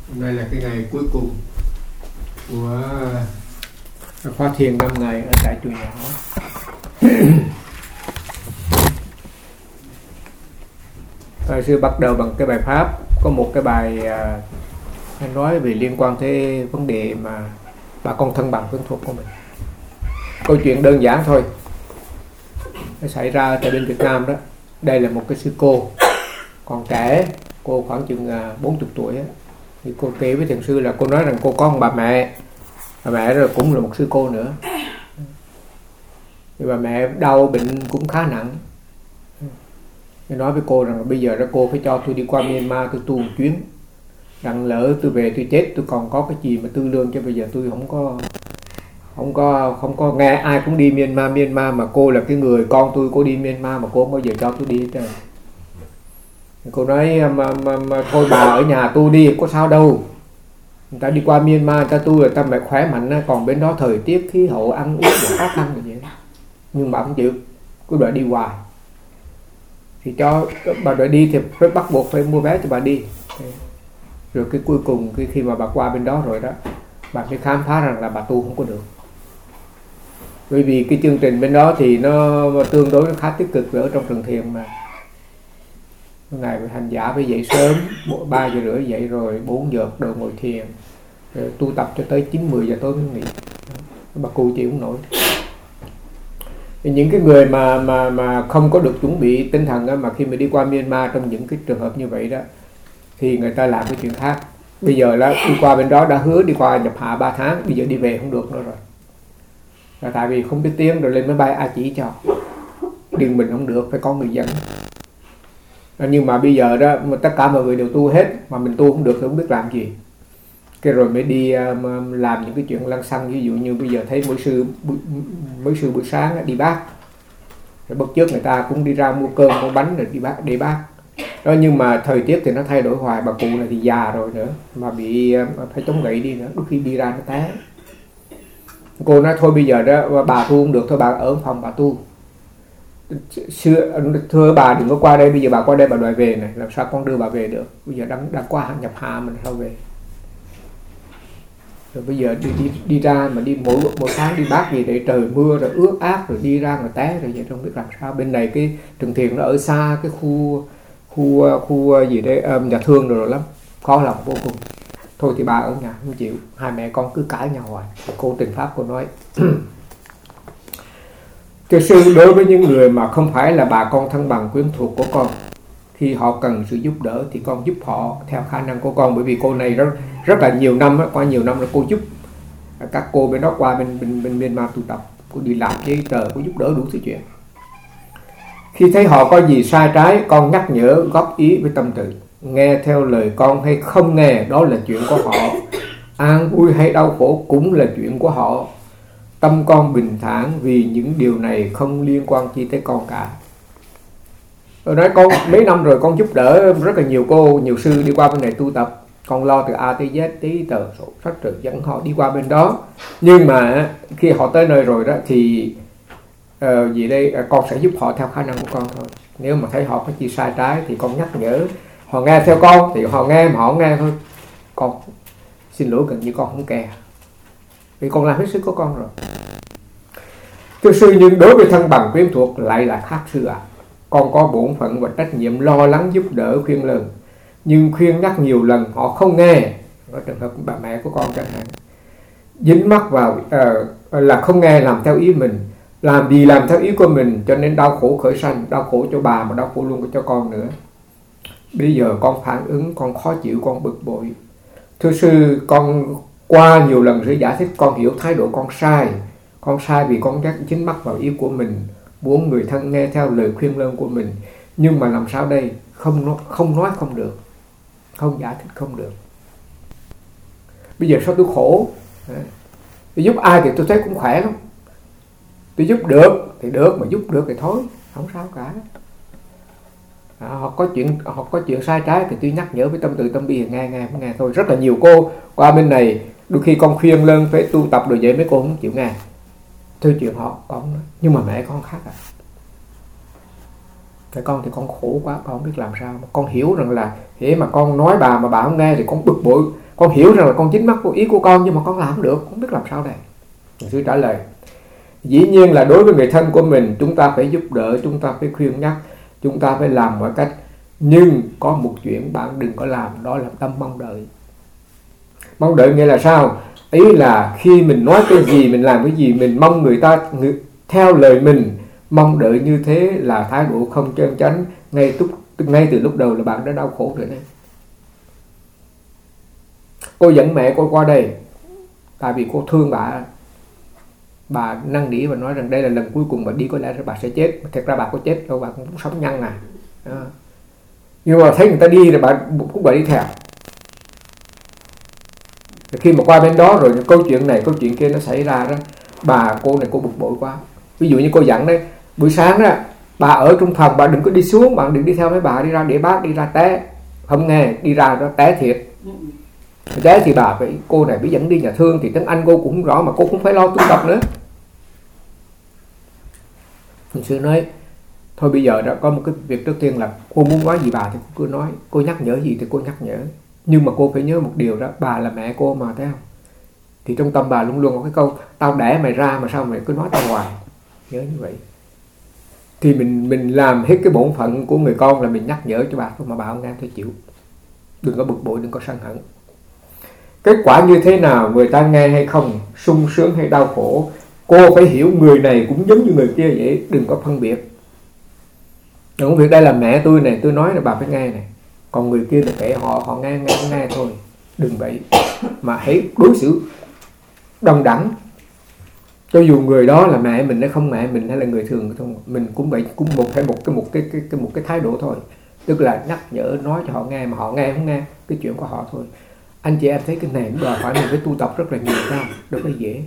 Hôm nay là cái ngày cuối cùng của khóa thiền 5 ngày ở tại chùa nhỏ. Hồi xưa bắt đầu bằng cái bài pháp, có một cái bài nói về liên quan tới vấn đề mà bà con thân bằng quyến thuộc của mình. Câu chuyện đơn giản thôi, nó xảy ra tại bên Việt Nam đó. Đây là một cái sư cô còn trẻ, cô khoảng chừng 40 tuổi á. Thì cô kể với thiền sư là cô nói rằng cô có một bà mẹ rồi cũng là một sư cô nữa. Thì bà mẹ đau bệnh cũng khá nặng. Thì nói với cô rằng bây giờ đó cô phải cho tôi đi qua Myanmar tôi tu một chuyến. Rằng lỡ tôi về tôi chết tôi còn có cái gì mà tư lương, cho bây giờ tôi không có nghe ai cũng đi Myanmar mà cô là cái người con tôi, cô đi Myanmar mà cô không bao giờ cho tôi đi hết trơn. Cô nói mà thôi bà ở nhà tu đi, có sao đâu. Người ta đi qua Myanmar người ta tu người ta mẹ khỏe mạnh, còn bên đó thời tiết khí hậu ăn uống khó khăn như vậy. Nhưng bà không chịu, cứ đòi đi hoài. Thì cho bà đòi đi thì phải bắt buộc phải mua vé cho bà đi. Rồi cái cuối cùng khi mà bà qua bên đó rồi đó, bà mới khám phá rằng là bà tu không có được. Bởi vì cái chương trình bên đó thì nó tương đối khá tích cực ở trong rừng thiền mà. Ngày hành giả phải dậy sớm, 3 giờ rưỡi dậy rồi 4 giờ đầu ngồi thiền, rồi tu tập cho tới 9-10 giờ tối mới nghỉ. Bà cụ chịu không nổi. Những cái người mà không có được chuẩn bị tinh thần đó, mà khi mà đi qua Myanmar trong những cái trường hợp như vậy đó, thì người ta làm cái chuyện khác. Bây giờ là đi qua bên đó đã hứa đi qua nhập hạ 3 tháng, bây giờ đi về không được nữa rồi. Là tại vì không biết tiếng rồi lên máy bay ai chỉ cho. Điền mình không được, phải có người dẫn. Nhưng mà bây giờ đó tất cả mọi người đều tu hết, mà mình tu không được thì không biết làm gì. Cái rồi mới đi làm những cái chuyện lăng xăng. Ví dụ như bây giờ thấy mỗi sư buổi sáng đi bác, rồi bất chợt người ta cũng đi ra mua cơm mua bánh rồi đi bác đó. Nhưng mà thời tiết thì nó thay đổi hoài. Bà cụ này thì già rồi nữa, mà bị phải chống gậy đi nữa, đôi khi đi ra nó té. Cô nói thôi bây giờ đó bà tu không được, thôi bà ở phòng bà tu. Thưa bà đừng có qua đây, bây giờ bà qua đây bà đòi về này, làm sao con đưa bà về được. Bây giờ đang qua nhập hạ mình sao về. Rồi bây giờ đi ra mà đi mỗi tháng đi bác gì để trời mưa rồi ướt át rồi đi ra rồi té rồi vậy, không biết làm sao. Bên này cái rừng thiền nó ở xa cái khu gì đấy nhà thương rồi lắm, khó lòng vô cùng. Thôi thì bà ở nhà không chịu, hai mẹ con cứ cãi nhau hoài. Cô Tình Pháp cô nói Thưa sư, đối với những người mà không phải là bà con thân bằng quyến thuộc của con, khi họ cần sự giúp đỡ thì con giúp họ theo khả năng của con. Bởi vì cô này rất là nhiều năm, qua nhiều năm rồi cô giúp các cô bên đó qua bên Myanmar tu tập, cô đi làm giấy tờ, cô giúp đỡ đủ thứ chuyện. Khi thấy họ có gì sai trái, con nhắc nhở góp ý với tâm từ. Nghe theo lời con hay không nghe đó là chuyện của họ, an vui hay đau khổ cũng là chuyện của họ. Tâm con bình thản vì những điều này không liên quan chi tới con cả. Tôi nói con mấy năm rồi con giúp đỡ rất là nhiều cô, nhiều sư đi qua bên này tu tập. Con lo từ A tới Z, tí tờ sổ sách rồi dẫn họ đi qua bên đó. Nhưng mà khi họ tới nơi rồi đó thì gì đây, con sẽ giúp họ theo khả năng của con thôi. Nếu mà thấy họ có gì sai trái thì con nhắc nhở. Họ nghe theo con thì họ nghe, mà họ không nghe thôi, con xin lỗi gần như con không kè. Vì con làm hết sức của con rồi. Thưa sư, nhưng đối với thân bằng quyến thuộc lại là khác sư ạ. Con có bổn phận và trách nhiệm lo lắng giúp đỡ khuyên lơn, nhưng khuyên nhắc nhiều lần họ không nghe. Có trường hợp bà mẹ của con chẳng hạn, dính mắc vào là không nghe, làm theo ý mình, làm gì làm theo ý của mình, cho nên đau khổ khởi sanh, đau khổ cho bà mà đau khổ luôn cho con nữa. Bây giờ con phản ứng, con khó chịu, con bực bội. Thưa sư, con qua nhiều lần sự giải thích, con hiểu thái độ con sai. Con sai vì con dính mắc vào ý của mình, muốn người thân nghe theo lời khuyên lơn của mình. Nhưng mà làm sao đây? Không nói không được, không giải thích không được. Bây giờ sao tôi khổ? Tôi giúp ai thì tôi thấy cũng khỏe lắm. Tôi giúp được thì được, mà giúp được thì thôi, không sao cả. Họ có chuyện sai trái thì tôi nhắc nhở với tâm từ tâm bi, nghe không nghe thôi. Rất là nhiều cô qua bên này, đôi khi con khuyên lên phải tu tập rồi vậy mấy cô không chịu nghe. Thôi chuyện họ con nói. Nhưng mà mẹ con khác à. Cái con thì con khổ quá, con không biết làm sao. Con hiểu rằng là thế mà con nói bà mà bà không nghe thì con bực bội. con hiểu rằng là con dính mắc vô ý của con, nhưng mà con làm không được, không biết làm sao đây. Nhà sư trả lời: dĩ nhiên là đối với người thân của mình, chúng ta phải giúp đỡ, chúng ta phải khuyên nhắc, chúng ta phải làm mọi cách. Nhưng có một chuyện bạn đừng có làm, đó là tâm mong đợi. Mong đợi nghĩa là sao? Ý là khi mình nói cái gì, mình làm cái gì, mình mong người ta theo lời mình. Mong đợi như thế là thái độ không chân chánh. Ngay từ lúc đầu là bạn đã đau khổ rồi đấy. Cô dẫn mẹ cô qua đây tại vì cô thương bà năn nỉ và nói rằng đây là lần cuối cùng bà đi, có lẽ là bà sẽ chết. Thật ra bà có chết đâu, bà cũng sống nhăn à. Nhưng mà thấy người ta đi rồi bà cũng đi theo. Khi mà qua bên đó rồi câu chuyện này câu chuyện kia nó xảy ra đó, cô này cô bực bội quá. Ví dụ như cô dặn đấy, buổi sáng đó bà ở trong phòng, bà đừng có đi xuống, bạn đừng đi theo mấy bà đi ra để bác đi ra té. Không nghe, đi ra đó té thiệt. Té thì cô này bị dẫn đi nhà thương, thì tiếng Anh cô cũng không rõ mà cô cũng phải lo tu tập nữa. Mình sư nói thôi bây giờ đã có một cái việc trước tiên là cô muốn nói gì bà thì cô cứ nói, cô nhắc nhở gì thì cô nhắc nhở. Nhưng mà cô phải nhớ một điều đó, bà là mẹ cô mà, thấy không? Thì trong tâm bà luôn luôn có cái câu tao đẻ mày ra mà sao mày cứ nói tao hoài. Nhớ như vậy. Thì mình làm hết cái bổn phận của người con là mình nhắc nhở cho bà thôi, mà bà không nghe thôi chịu. Đừng có bực bội, đừng có sân hận. Kết quả như thế nào, người ta nghe hay không, sung sướng hay đau khổ, cô phải hiểu người này cũng giống như người kia vậy, đừng có phân biệt. Đừng có việc đây là mẹ tôi này, tôi nói là bà phải nghe này. Còn người kia là kệ họ nghe thôi. Đừng vậy. Mà hãy đối xử đồng đẳng. Cho dù người đó là mẹ mình hay không mẹ mình, hay là người thường thôi, mình cũng vậy, cũng một cái thái độ thôi. Tức là nhắc nhở, nói cho họ nghe, mà họ nghe không nghe, cái chuyện của họ thôi. Anh chị em thấy cái này đòi hỏi mình phải tu tập rất là nhiều sao, đâu có dễ.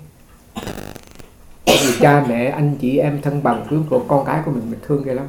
Vì cha mẹ, anh chị em, thân bằng, quyến thuộc, con cái của mình thương ghê lắm.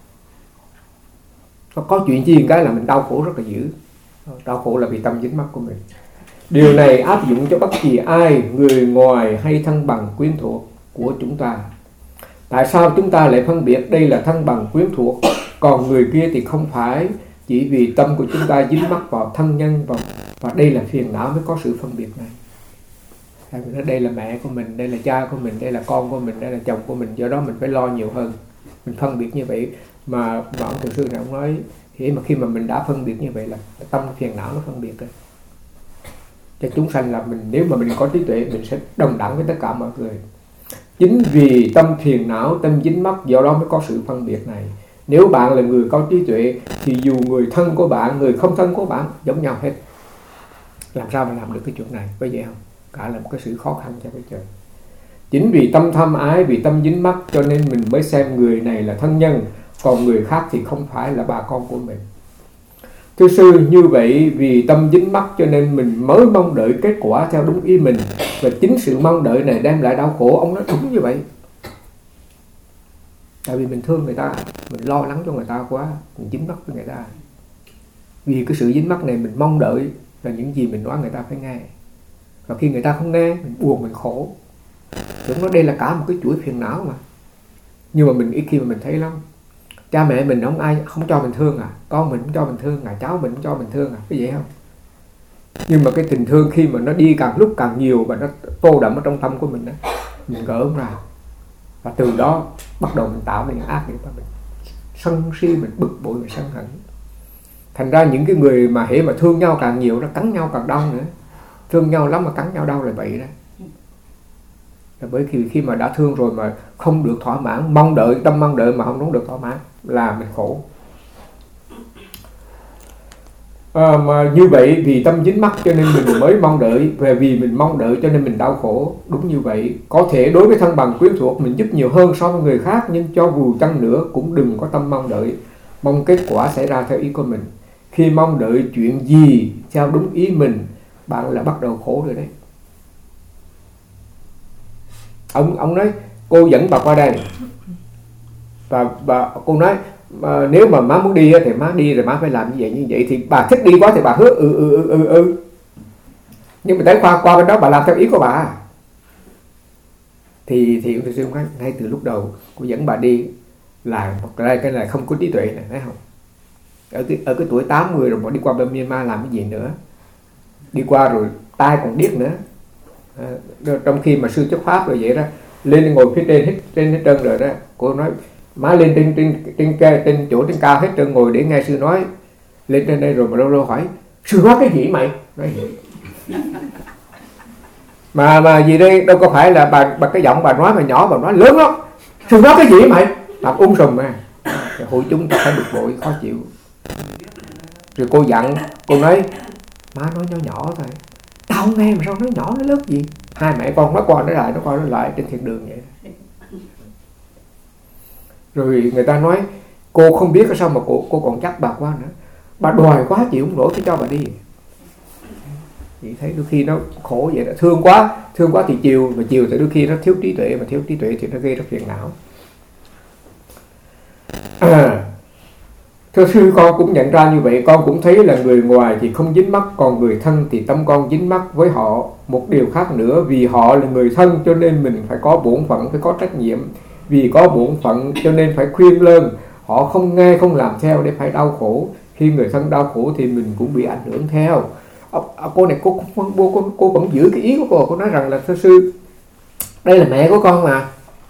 Có chuyện gì cái là mình đau khổ rất là dữ. Đau khổ là vì tâm dính mắc của mình. Điều này áp dụng cho bất kỳ ai, người ngoài hay thân bằng quyến thuộc của chúng ta. Tại sao chúng ta lại phân biệt đây là thân bằng quyến thuộc, còn người kia thì không phải? Chỉ vì tâm của chúng ta dính mắc vào thân nhân, và đây là phiền não mới có sự phân biệt này. Đây là mẹ của mình, đây là cha của mình, đây là con của mình, đây là chồng của mình, do đó mình phải lo nhiều hơn. Mình phân biệt như vậy mà ông thiền sư này ông nói, thì mà khi mà mình đã phân biệt như vậy là tâm phiền não nó phân biệt rồi. Cho chúng sanh là mình, nếu mà mình có trí tuệ, mình sẽ đồng đẳng với tất cả mọi người. Chính vì tâm phiền não, tâm dính mắc, do đó mới có sự phân biệt này. Nếu bạn là người có trí tuệ thì dù người thân của bạn, người không thân của bạn giống nhau hết. Làm sao mà làm được cái chuyện này? Có vậy không? Cả là một cái sự khó khăn cho cái trời. Chính vì tâm tham ái, vì tâm dính mắc, cho nên mình mới xem người này là thân nhân, còn người khác thì không phải là bà con của mình. Thưa sư, như vậy vì tâm dính mắc cho nên mình mới mong đợi kết quả theo đúng ý mình, và chính sự mong đợi này đem lại đau khổ. Ông nói đúng như vậy. Tại vì mình thương người ta, mình lo lắng cho người ta quá, mình dính mắc với người ta. Vì cái sự dính mắc này mình mong đợi là những gì mình nói người ta phải nghe. Và khi người ta không nghe, mình buồn, mình khổ. Đúng đó, đây là cả một cái chuỗi phiền não mà. Nhưng mà mình ít khi mà mình thấy lắm. Cha mẹ mình không cho mình thương à, con mình không cho mình thương à, cháu mình không cho mình thương à, cái vậy không? Nhưng mà cái tình thương khi mà nó đi càng lúc càng nhiều và nó tô đậm ở trong tâm của mình đó, mình gỡ không ra. Và từ đó bắt đầu mình tạo nên ác nghiệp, và mình sân si, mình bực bội, mình sân hận. Thành ra những cái người mà hễ mà thương nhau càng nhiều, nó cắn nhau càng đau nữa. Thương nhau lắm mà cắn nhau đau là vậy đó. Là bởi khi mà đã thương rồi mà không được thỏa mãn, tâm mong đợi mà không được thỏa mãn là mình khổ. Mà như vậy vì tâm dính mắc cho nên mình mới mong đợi, và vì mình mong đợi cho nên mình đau khổ. Đúng như vậy. Có thể đối với thân bằng quyến thuộc mình giúp nhiều hơn so với người khác, nhưng cho dù chăng nữa cũng đừng có tâm mong đợi, mong kết quả xảy ra theo ý của mình. Khi mong đợi chuyện gì theo đúng ý mình, bạn là bắt đầu khổ rồi đấy. Ông nói cô dẫn bà qua đây, và cô nói nếu mà má muốn đi thì má đi, rồi má phải làm như vậy thì bà thích đi quá thì bà hứa nhưng mà tới qua bên đó bà làm theo ý của bà. Thì ông sư nói ngay từ lúc đầu cô dẫn bà đi là cái này không có trí tuệ này, thấy không? Ở cái tuổi 80 rồi mà đi qua bên Myanmar làm cái gì nữa? đi qua rồi tai còn điếc nữa. Trong khi mà sư thuyết pháp rồi vậy đó, lên ngồi phía trên hết trơn rồi đó, cô nói má lên trên chỗ trên cao hết trơn, ngồi để nghe sư nói. Lên trên đây rồi mà đâu hỏi sư nói cái gì mày, nói vậy. mà gì đây, đâu có phải là bà cái giọng bà nói mà nhỏ, bà nói lớn lắm, sư nói cái gì mày, làm sùm mà. Hội chúng ta phải bực bội khó chịu. Rồi cô dặn, cô nói má nói nhỏ thôi, tao nghe mà sao nói nhỏ nói lớn gì. Hai mẹ con nói qua nói lại trên thiên đường vậy. Rồi người ta nói cô không biết sao mà cô còn chắc bà quá nữa, bà đòi quá chịu không nổi phải cho bà đi. Chị thấy đôi khi nó khổ vậy đó, thương quá thì chiều, mà chiều thì đôi khi nó thiếu trí tuệ, mà thiếu trí tuệ thì nó gây ra phiền não. Thưa sư, con cũng nhận ra như vậy, con cũng thấy là người ngoài thì không dính mắc, còn người thân thì tâm con dính mắc với họ. Một điều khác nữa, vì họ là người thân cho nên mình phải có bổn phận, phải có trách nhiệm. Vì có bổn phận cho nên phải khuyên lơn, họ không nghe không làm theo để phải đau khổ. Khi người thân đau khổ thì mình cũng bị ảnh hưởng theo. Cô này cô vẫn giữ cái ý của cô nói rằng là thưa sư, đây là mẹ của con mà,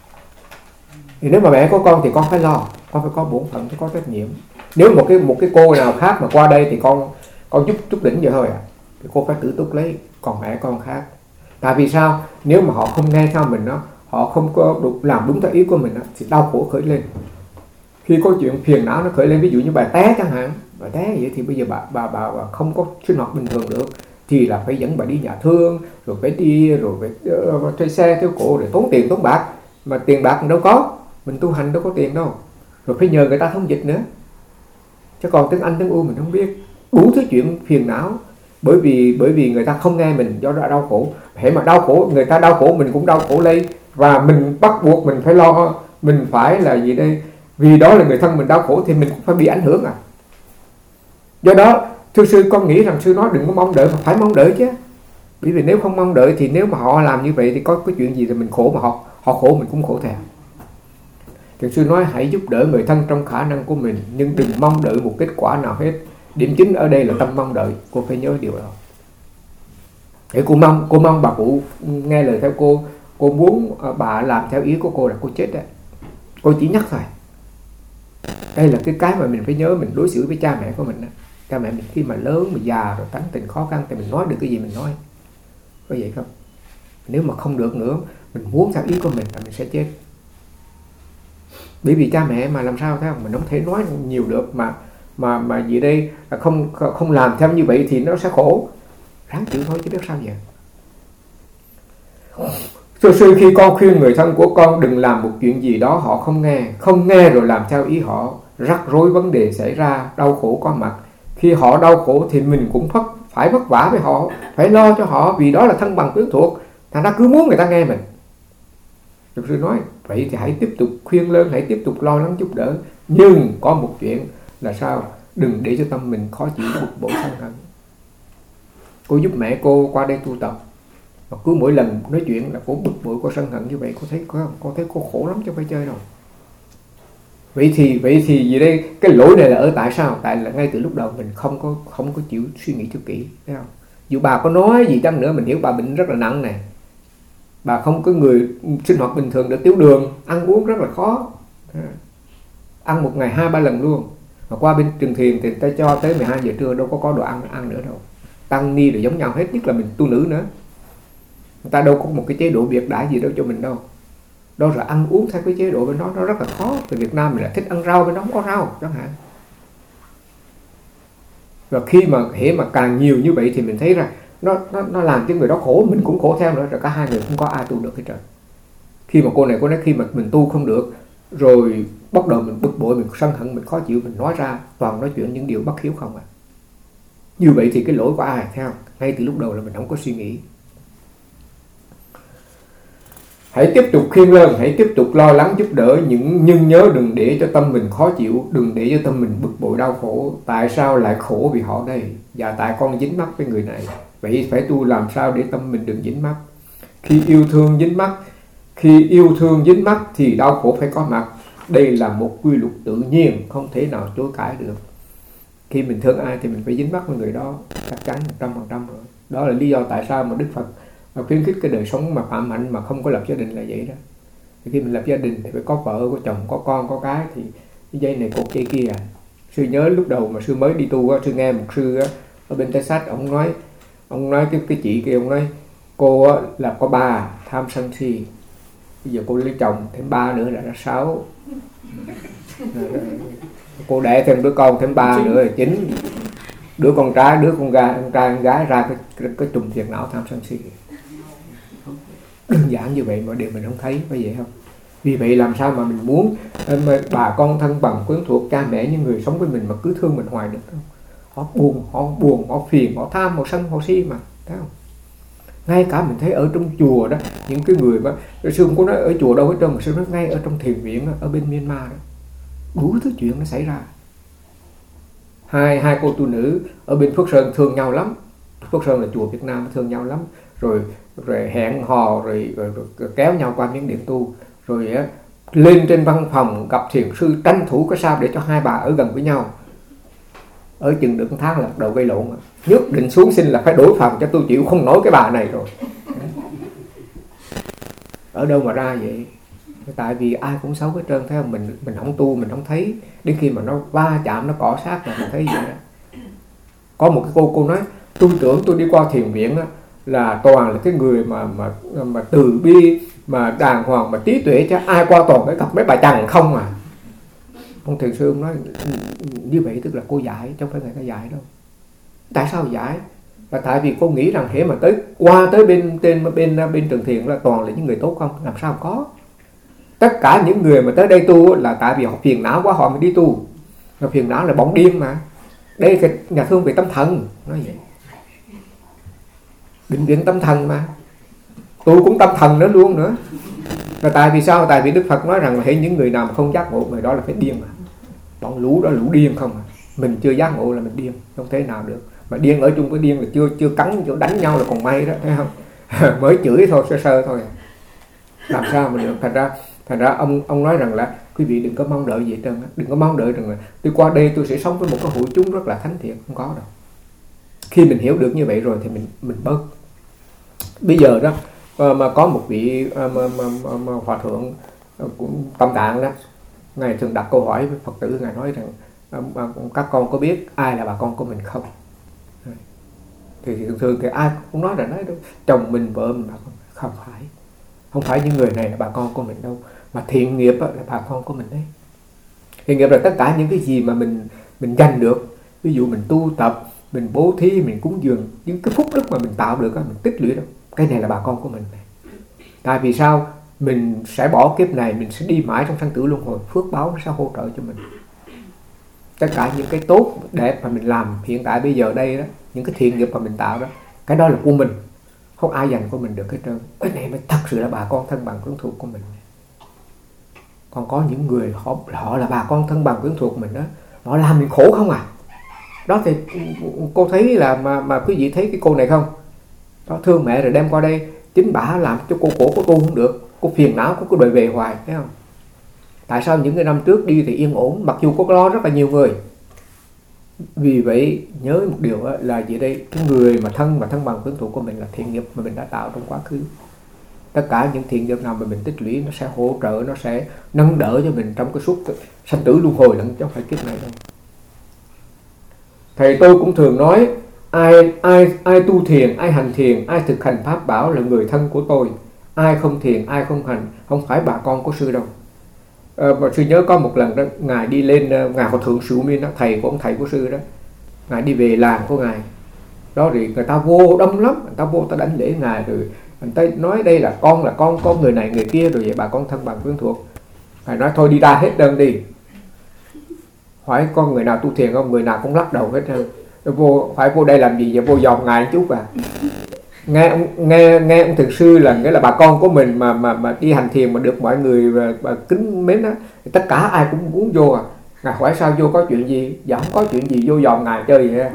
thì nếu mà mẹ của con thì con phải lo, con phải có bổn phận, phải có trách nhiệm. Nếu một cái cô nào khác mà qua đây thì con chút đỉnh vậy thôi thì cô phải tự túc lấy. Còn mẹ con khác, tại vì sao, nếu mà họ không nghe theo mình đó, họ không có làm đúng theo ý của mình đó, thì đau khổ khởi lên. Khi có chuyện phiền não nó khởi lên, ví dụ như bà té chẳng hạn, bà té vậy thì bây giờ bà không có sinh hoạt bình thường được, thì là phải dẫn bà đi nhà thương, rồi phải đi, rồi phải thuê xe theo cổ, để tốn tiền tốn bạc, mà tiền bạc mình đâu có, mình tu hành đâu có tiền đâu, rồi phải nhờ người ta thông dịch nữa, chứ còn tiếng Anh tiếng U mình không biết. Đủ thứ chuyện phiền não, bởi vì người ta không nghe mình, do đó đau khổ. Hễ mà đau khổ, người ta đau khổ mình cũng đau khổ lên, và mình bắt buộc mình phải lo, mình phải là gì đây, vì đó là người thân mình đau khổ thì mình cũng phải bị ảnh hưởng à. Do đó thưa sư, con nghĩ rằng sư nói đừng có mong đợi, mà phải mong đợi chứ. Bởi vì nếu không mong đợi thì nếu mà họ làm như vậy thì có cái chuyện gì thì mình khổ, mà họ khổ mình cũng khổ theo. Thì sư nói hãy giúp đỡ người thân trong khả năng của mình, nhưng đừng mong đợi một kết quả nào hết. Điểm chính ở đây là tâm mong đợi, cô phải nhớ điều đó. Để cô mong bà cụ nghe lời theo cô muốn bà làm theo ý của cô là cô chết đấy. Cô chỉ nhắc thôi. Đây là cái mà mình phải nhớ, mình đối xử với cha mẹ của mình đó. Cha mẹ mình khi mà lớn, mà già rồi, tánh tình khó khăn thì mình nói được cái gì mình nói. Có vậy không? Nếu mà không được nữa, mình muốn theo ý của mình là mình sẽ chết. Bởi vì cha mẹ mà làm sao thấy không? Mình không thể nói nhiều được, mà gì đây là không làm theo như vậy thì nó sẽ khổ. Ráng chịu thôi chứ biết sao vậy. Thưa sư, khi con khuyên người thân của con đừng làm một chuyện gì đó họ không nghe rồi làm theo ý họ, rắc rối vấn đề xảy ra, đau khổ có mặt. Khi họ đau khổ thì mình cũng phải vất vả với họ, phải lo cho họ, vì đó là thân bằng quyến thuộc. Thành ra cứ muốn người ta nghe mình. Đức sư nói vậy thì hãy tiếp tục khuyên lơn, hãy tiếp tục lo lắng giúp đỡ, nhưng có một chuyện là sao, đừng để cho tâm mình khó chịu, bực bội sân hận. Cô giúp mẹ cô qua đây tu tập, mà cứ mỗi lần nói chuyện là cô bực bội, cô sân hận như vậy, cô thấy cô khổ lắm chứ không phải chơi đâu. Vậy thì gì đây, cái lỗi này là ở tại sao? Tại là ngay từ lúc đầu mình không có chịu suy nghĩ cho kỹ, thấy không? Dù bà có nói gì chăng nữa, mình hiểu bà bệnh rất là nặng này, bà không có người sinh hoạt bình thường, được tiểu đường, ăn uống rất là khó, ăn một ngày 2-3 lần luôn. Mà qua bên Trường Thiền thì ta cho tới 12 giờ trưa đâu có đồ ăn nữa đâu. Tăng ni đều giống nhau hết, nhất là mình tu nữ nữa, người ta đâu có một cái chế độ biệt đãi gì đâu cho mình đâu. Đó là ăn uống theo cái chế độ bên đó nó rất là khó. Từ Việt Nam mình lại thích ăn rau, bên đó không có rau chẳng hạn. Và khi mà càng nhiều như vậy thì mình thấy rằng nó làm cho người đó khổ, mình cũng khổ theo nữa, rồi cả hai người không có ai tu được hết trơn. Khi mà cô này cô nói khi mà mình tu không được, rồi bắt đầu mình bực bội, mình sân hận, mình khó chịu, mình nói ra toàn nói chuyện những điều bất hiếu không à. Như vậy thì cái lỗi của ai theo? Ngay từ lúc đầu là mình không có suy nghĩ. Hãy tiếp tục khuyên lơn, hãy tiếp tục lo lắng giúp đỡ, nhưng nhớ đừng để cho tâm mình khó chịu, đừng để cho tâm mình bực bội đau khổ. Tại sao lại khổ vì họ đây? Và tại con dính mắc với người này. Vậy phải tu làm sao để tâm mình đừng dính mắc. Khi yêu thương dính mắc thì đau khổ phải có mặt. Đây là một quy luật tự nhiên, không thể nào chối cãi được. Khi mình thương ai thì mình phải dính mắc với người đó, chắc chắn 100% rồi. Đó là lý do tại sao mà Đức Phật khuyến khích cái đời sống mà phạm hạnh mà không có lập gia đình là vậy đó. Thì khi mình lập gia đình thì phải có vợ, có chồng, có con, có cái, thì cái dây này cột dây kia à. Sư nhớ lúc đầu mà sư mới đi tu á, sư nghe một sư á, ở bên Texas, ông nói cái chị kia, ông nói cô á, là có 3 tham sân si, bây giờ cô lấy chồng thêm 3 nữa là 6, cô đẻ thêm đứa con thêm 3 nữa là 9, đứa con trai, đứa con gái ra cái trùng phiền não tham sân si. Đơn giản như vậy mà điều mình không thấy, phải vậy không? Vì vậy làm sao mà mình muốn bà con thân bằng quyến thuộc, cha mẹ, những người sống với mình mà cứ thương mình hoài được không? Họ buồn, họ phiền, họ tham, họ sân, họ si mà, thấy không? Ngay cả mình thấy ở trong chùa đó, những cái người mà sư không có nói ở chùa đâu hết trơn, mà sư nói ngay ở trong thiền viện đó, ở bên Myanmar đó, đủ thứ chuyện nó xảy ra. Hai cô tu nữ ở bên Phước Sơn thương nhau lắm. Phước Sơn là chùa Việt Nam, thương nhau lắm, rồi hẹn hò, rồi kéo nhau qua miếng điện tu, rồi lên trên văn phòng gặp thiền sư tranh thủ cái sao để cho hai bà ở gần với nhau. Ở chừng được 1 tháng là đầu gây lộn, nhất định xuống xin là phải đổi phòng cho tôi chịu không nổi cái bà này rồi. Ở đâu mà ra vậy? Tại vì ai cũng xấu hết trơn, thấy không? Mình không tu, mình không thấy, đến khi mà nó va chạm, nó cọ sát là mình thấy vậy đó. Có một cái cô nói tôi tưởng tôi đi qua thiền viện á, là toàn là cái người mà từ bi, mà đàng hoàng, mà trí tuệ, chứ ai qua toàn phải gặp mấy bà chằn không à. Ông thiền sư ông nói như vậy tức là cô dạy, chứ không phải người ta dạy đâu. Tại sao dạy? Là tại vì cô nghĩ rằng thế mà qua tới bên trường thiền là toàn là những người tốt không? Làm sao có? Tất cả những người mà tới đây tu là tại vì họ phiền não quá họ mới đi tu. Mà phiền não là bóng điên mà. Đây là nhà thương về tâm thần, nói vậy. Bệnh viện tâm thần mà. Tu cũng tâm thần nữa luôn nữa. Là tại vì sao? Tại vì Đức Phật nói rằng là hễ những người nào mà không giác ngộ, người đó là phải điên mà. Bọn lũ đó lũ điên không à. Mình chưa giác ngộ là mình điên, không thể nào được. Mà điên ở chung với điên là chưa cắn, chưa đánh nhau là còn may đó, thấy không? Mới chửi thôi, sơ thôi. Làm sao mà được? Thành ra ông nói rằng là quý vị đừng có mong đợi gì hết trơn á, đừng có mong đợi rằng là tôi qua đây tôi sẽ sống với một cái hội chúng rất là thánh thiện, không có đâu. Khi mình hiểu được như vậy rồi thì mình bớt. Bây giờ đó mà có một vị hòa thượng cũng Tâm Tạng đó, ngài thường đặt câu hỏi với Phật tử, ngài nói rằng các con có biết ai là bà con của mình không? Thì thường thì ai cũng nói là chồng mình, vợ mình, không phải những người này là bà con của mình đâu, mà thiện nghiệp là bà con của mình đấy. Thiện nghiệp là tất cả những cái gì mà mình giành được, ví dụ mình tu tập, mình bố thí, mình cúng dường, những cái phúc đức mà mình tạo được, mình tích lũy được, cái này là bà con của mình này. Tại vì sao? Mình sẽ bỏ kiếp này, mình sẽ đi mãi trong sanh tử luân hồi, phước báo nó sẽ hỗ trợ cho mình. Tất cả những cái tốt đẹp mà mình làm hiện tại bây giờ đây đó, những cái thiện nghiệp mà mình tạo đó, cái đó là của mình, không ai dành của mình được hết trơn. Cái này mới thật sự là bà con thân bằng quyến thuộc của mình. Còn có những người họ là bà con thân bằng quyến thuộc mình đó, họ làm mình khổ không à. Đó thì cô thấy là mà quý vị thấy cái cô này không? Đó, thương mẹ rồi đem qua đây, chính bà làm cho cô khổ, cô tu không được, cô phiền não, cô cứ đòi về hoài, thấy không? Tại sao những cái năm trước đi thì yên ổn, mặc dù có lo rất là nhiều người. Vì vậy nhớ một điều là gì đây? Cái người mà thân bằng quyến thuộc của mình là thiện nghiệp mà mình đã tạo trong quá khứ. Tất cả những thiện nghiệp nào mà mình tích lũy nó sẽ hỗ trợ, nó sẽ nâng đỡ cho mình trong cái suốt sanh tử luân hồi lẫn, chứ không phải kiếp này đâu. Thầy tôi cũng thường nói ai tu thiền, ai hành thiền, ai thực hành pháp bảo là người thân của tôi. Ai không thiền, ai không hành, không phải bà con của sư đâu. Mà sư nhớ có một lần đó, ngài đi lên ngài Hòa Thượng Sửu Miên đó, thầy của ông thầy của sư đó, ngài đi về làng của ngài đó, thì người ta vô đông lắm, người ta vô ta đánh lễ ngài, rồi người ta nói đây là con có người này người kia, rồi vậy bà con thân bằng quyến thuộc. Ngài nói thôi đi ra hết đơn đi. Hỏi con người nào tu thiền không, người nào cũng lắc đầu hết trơn. Phải vô đây làm gì vậy, vô dòm ngài chút à. Nghe ông thiền sư là nghĩa là bà con của mình mà đi hành thiền mà được mọi người và kính mến đó, tất cả ai cũng muốn vô à. Ngài hỏi sao vô có chuyện gì? Dạ không có chuyện gì, vô dòm ngài chơi vậy.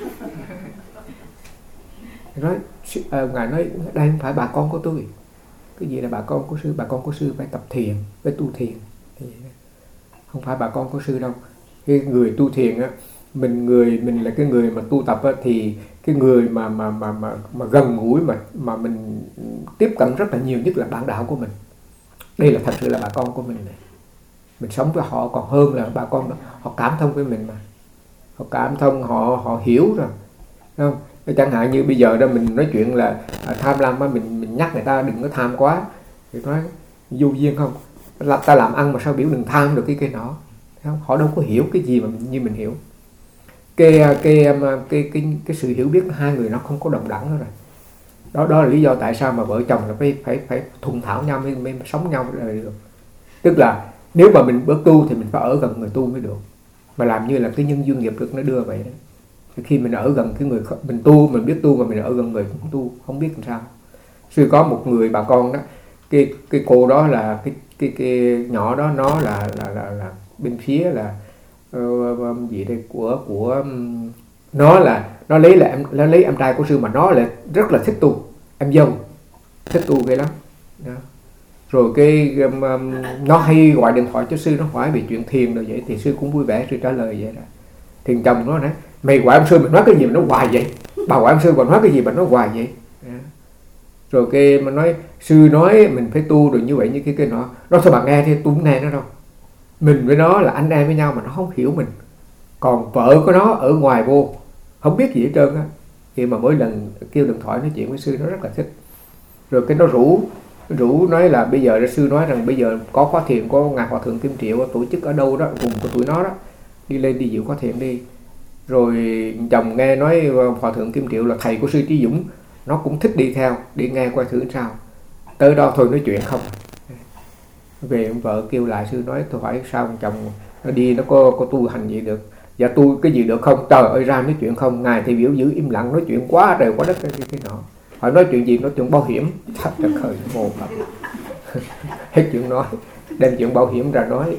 Ngài nói đây không phải bà con của tôi. Cái gì là bà con của sư? Bà con của sư phải tập thiền, phải tu thiền, không phải bà con của sư đâu. Cái người tu thiền á, mình là cái người mà tu tập á, thì cái người mà gần gũi mà mình tiếp cận rất là nhiều nhất là bạn đạo của mình. Đây là thật sự là bà con của mình này. Mình sống với họ còn hơn là bà con đó. Họ cảm thông với mình mà, họ cảm thông, họ hiểu rồi, không? Chẳng hạn như bây giờ đó mình nói chuyện là tham lam á, mình nhắc người ta đừng có tham quá, thì nói vô duyên không, ta làm ăn mà sao biểu đừng tham được cái nọ, không? Họ đâu có hiểu cái gì mà như mình hiểu. Cái sự hiểu biết hai người nó không có đồng đẳng nữa rồi. Đó là lý do tại sao mà vợ chồng là phải thuận thảo nhau mới sống nhau là được. Tức là nếu mà mình bước tu thì mình phải ở gần người tu mới được, mà làm như là cái nhân duyên nghiệp lực nó đưa vậy đó. Khi mình ở gần cái người mình tu, mình biết tu mà mình ở gần người không tu, không biết làm sao. Sư có một người bà con đó, cái cô đó là cái nhỏ đó, nó là bên phía là gì đây của nó lấy em trai của sư, mà nó lại rất là thích tu, em dâu thích tu ghê lắm đó. Rồi nó hay gọi điện thoại cho sư, nó hỏi về chuyện thiền rồi vậy, thì sư cũng vui vẻ sư trả lời vậy đó. Thiền chồng nó nói mày gọi em sư mình nói cái gì mà nó hoài vậy, bà gọi em sư còn nói cái gì mà nó hoài vậy đó. Rồi mà nói sư nói mình phải tu rồi như vậy như cái nọ. Nó thôi bà nghe thì tôi không nghe nó đâu, mình với nó là anh em với nhau mà nó không hiểu mình, còn vợ của nó ở ngoài vô không biết gì hết trơn á. Khi mà mỗi lần kêu điện thoại nói chuyện với sư nó rất là thích. Rồi nó rủ nói là bây giờ sư nói rằng bây giờ có khóa thiền, có ngài hòa thượng Kim Triệu tổ chức ở đâu đó cùng của tụi nó đó, đi lên đi dự khóa thiền đi. Rồi chồng nghe nói hòa thượng Kim Triệu là thầy của sư Trí Dũng, nó cũng thích đi theo, đi nghe coi thử sao. Tới đó thôi nói chuyện không. Về ông vợ kêu lại sư nói tôi hỏi sao chồng nó đi nó có tu hành gì được. Dạ tu cái gì được không, trời ơi ra nói chuyện không, ngài thì biểu giữ im lặng, nói chuyện quá trời quá đất cái nọ. Hỏi nói chuyện gì, nói chuyện bảo hiểm. Thật là khởi mồ Phật. Hết chuyện nói, đem chuyện bảo hiểm ra nói.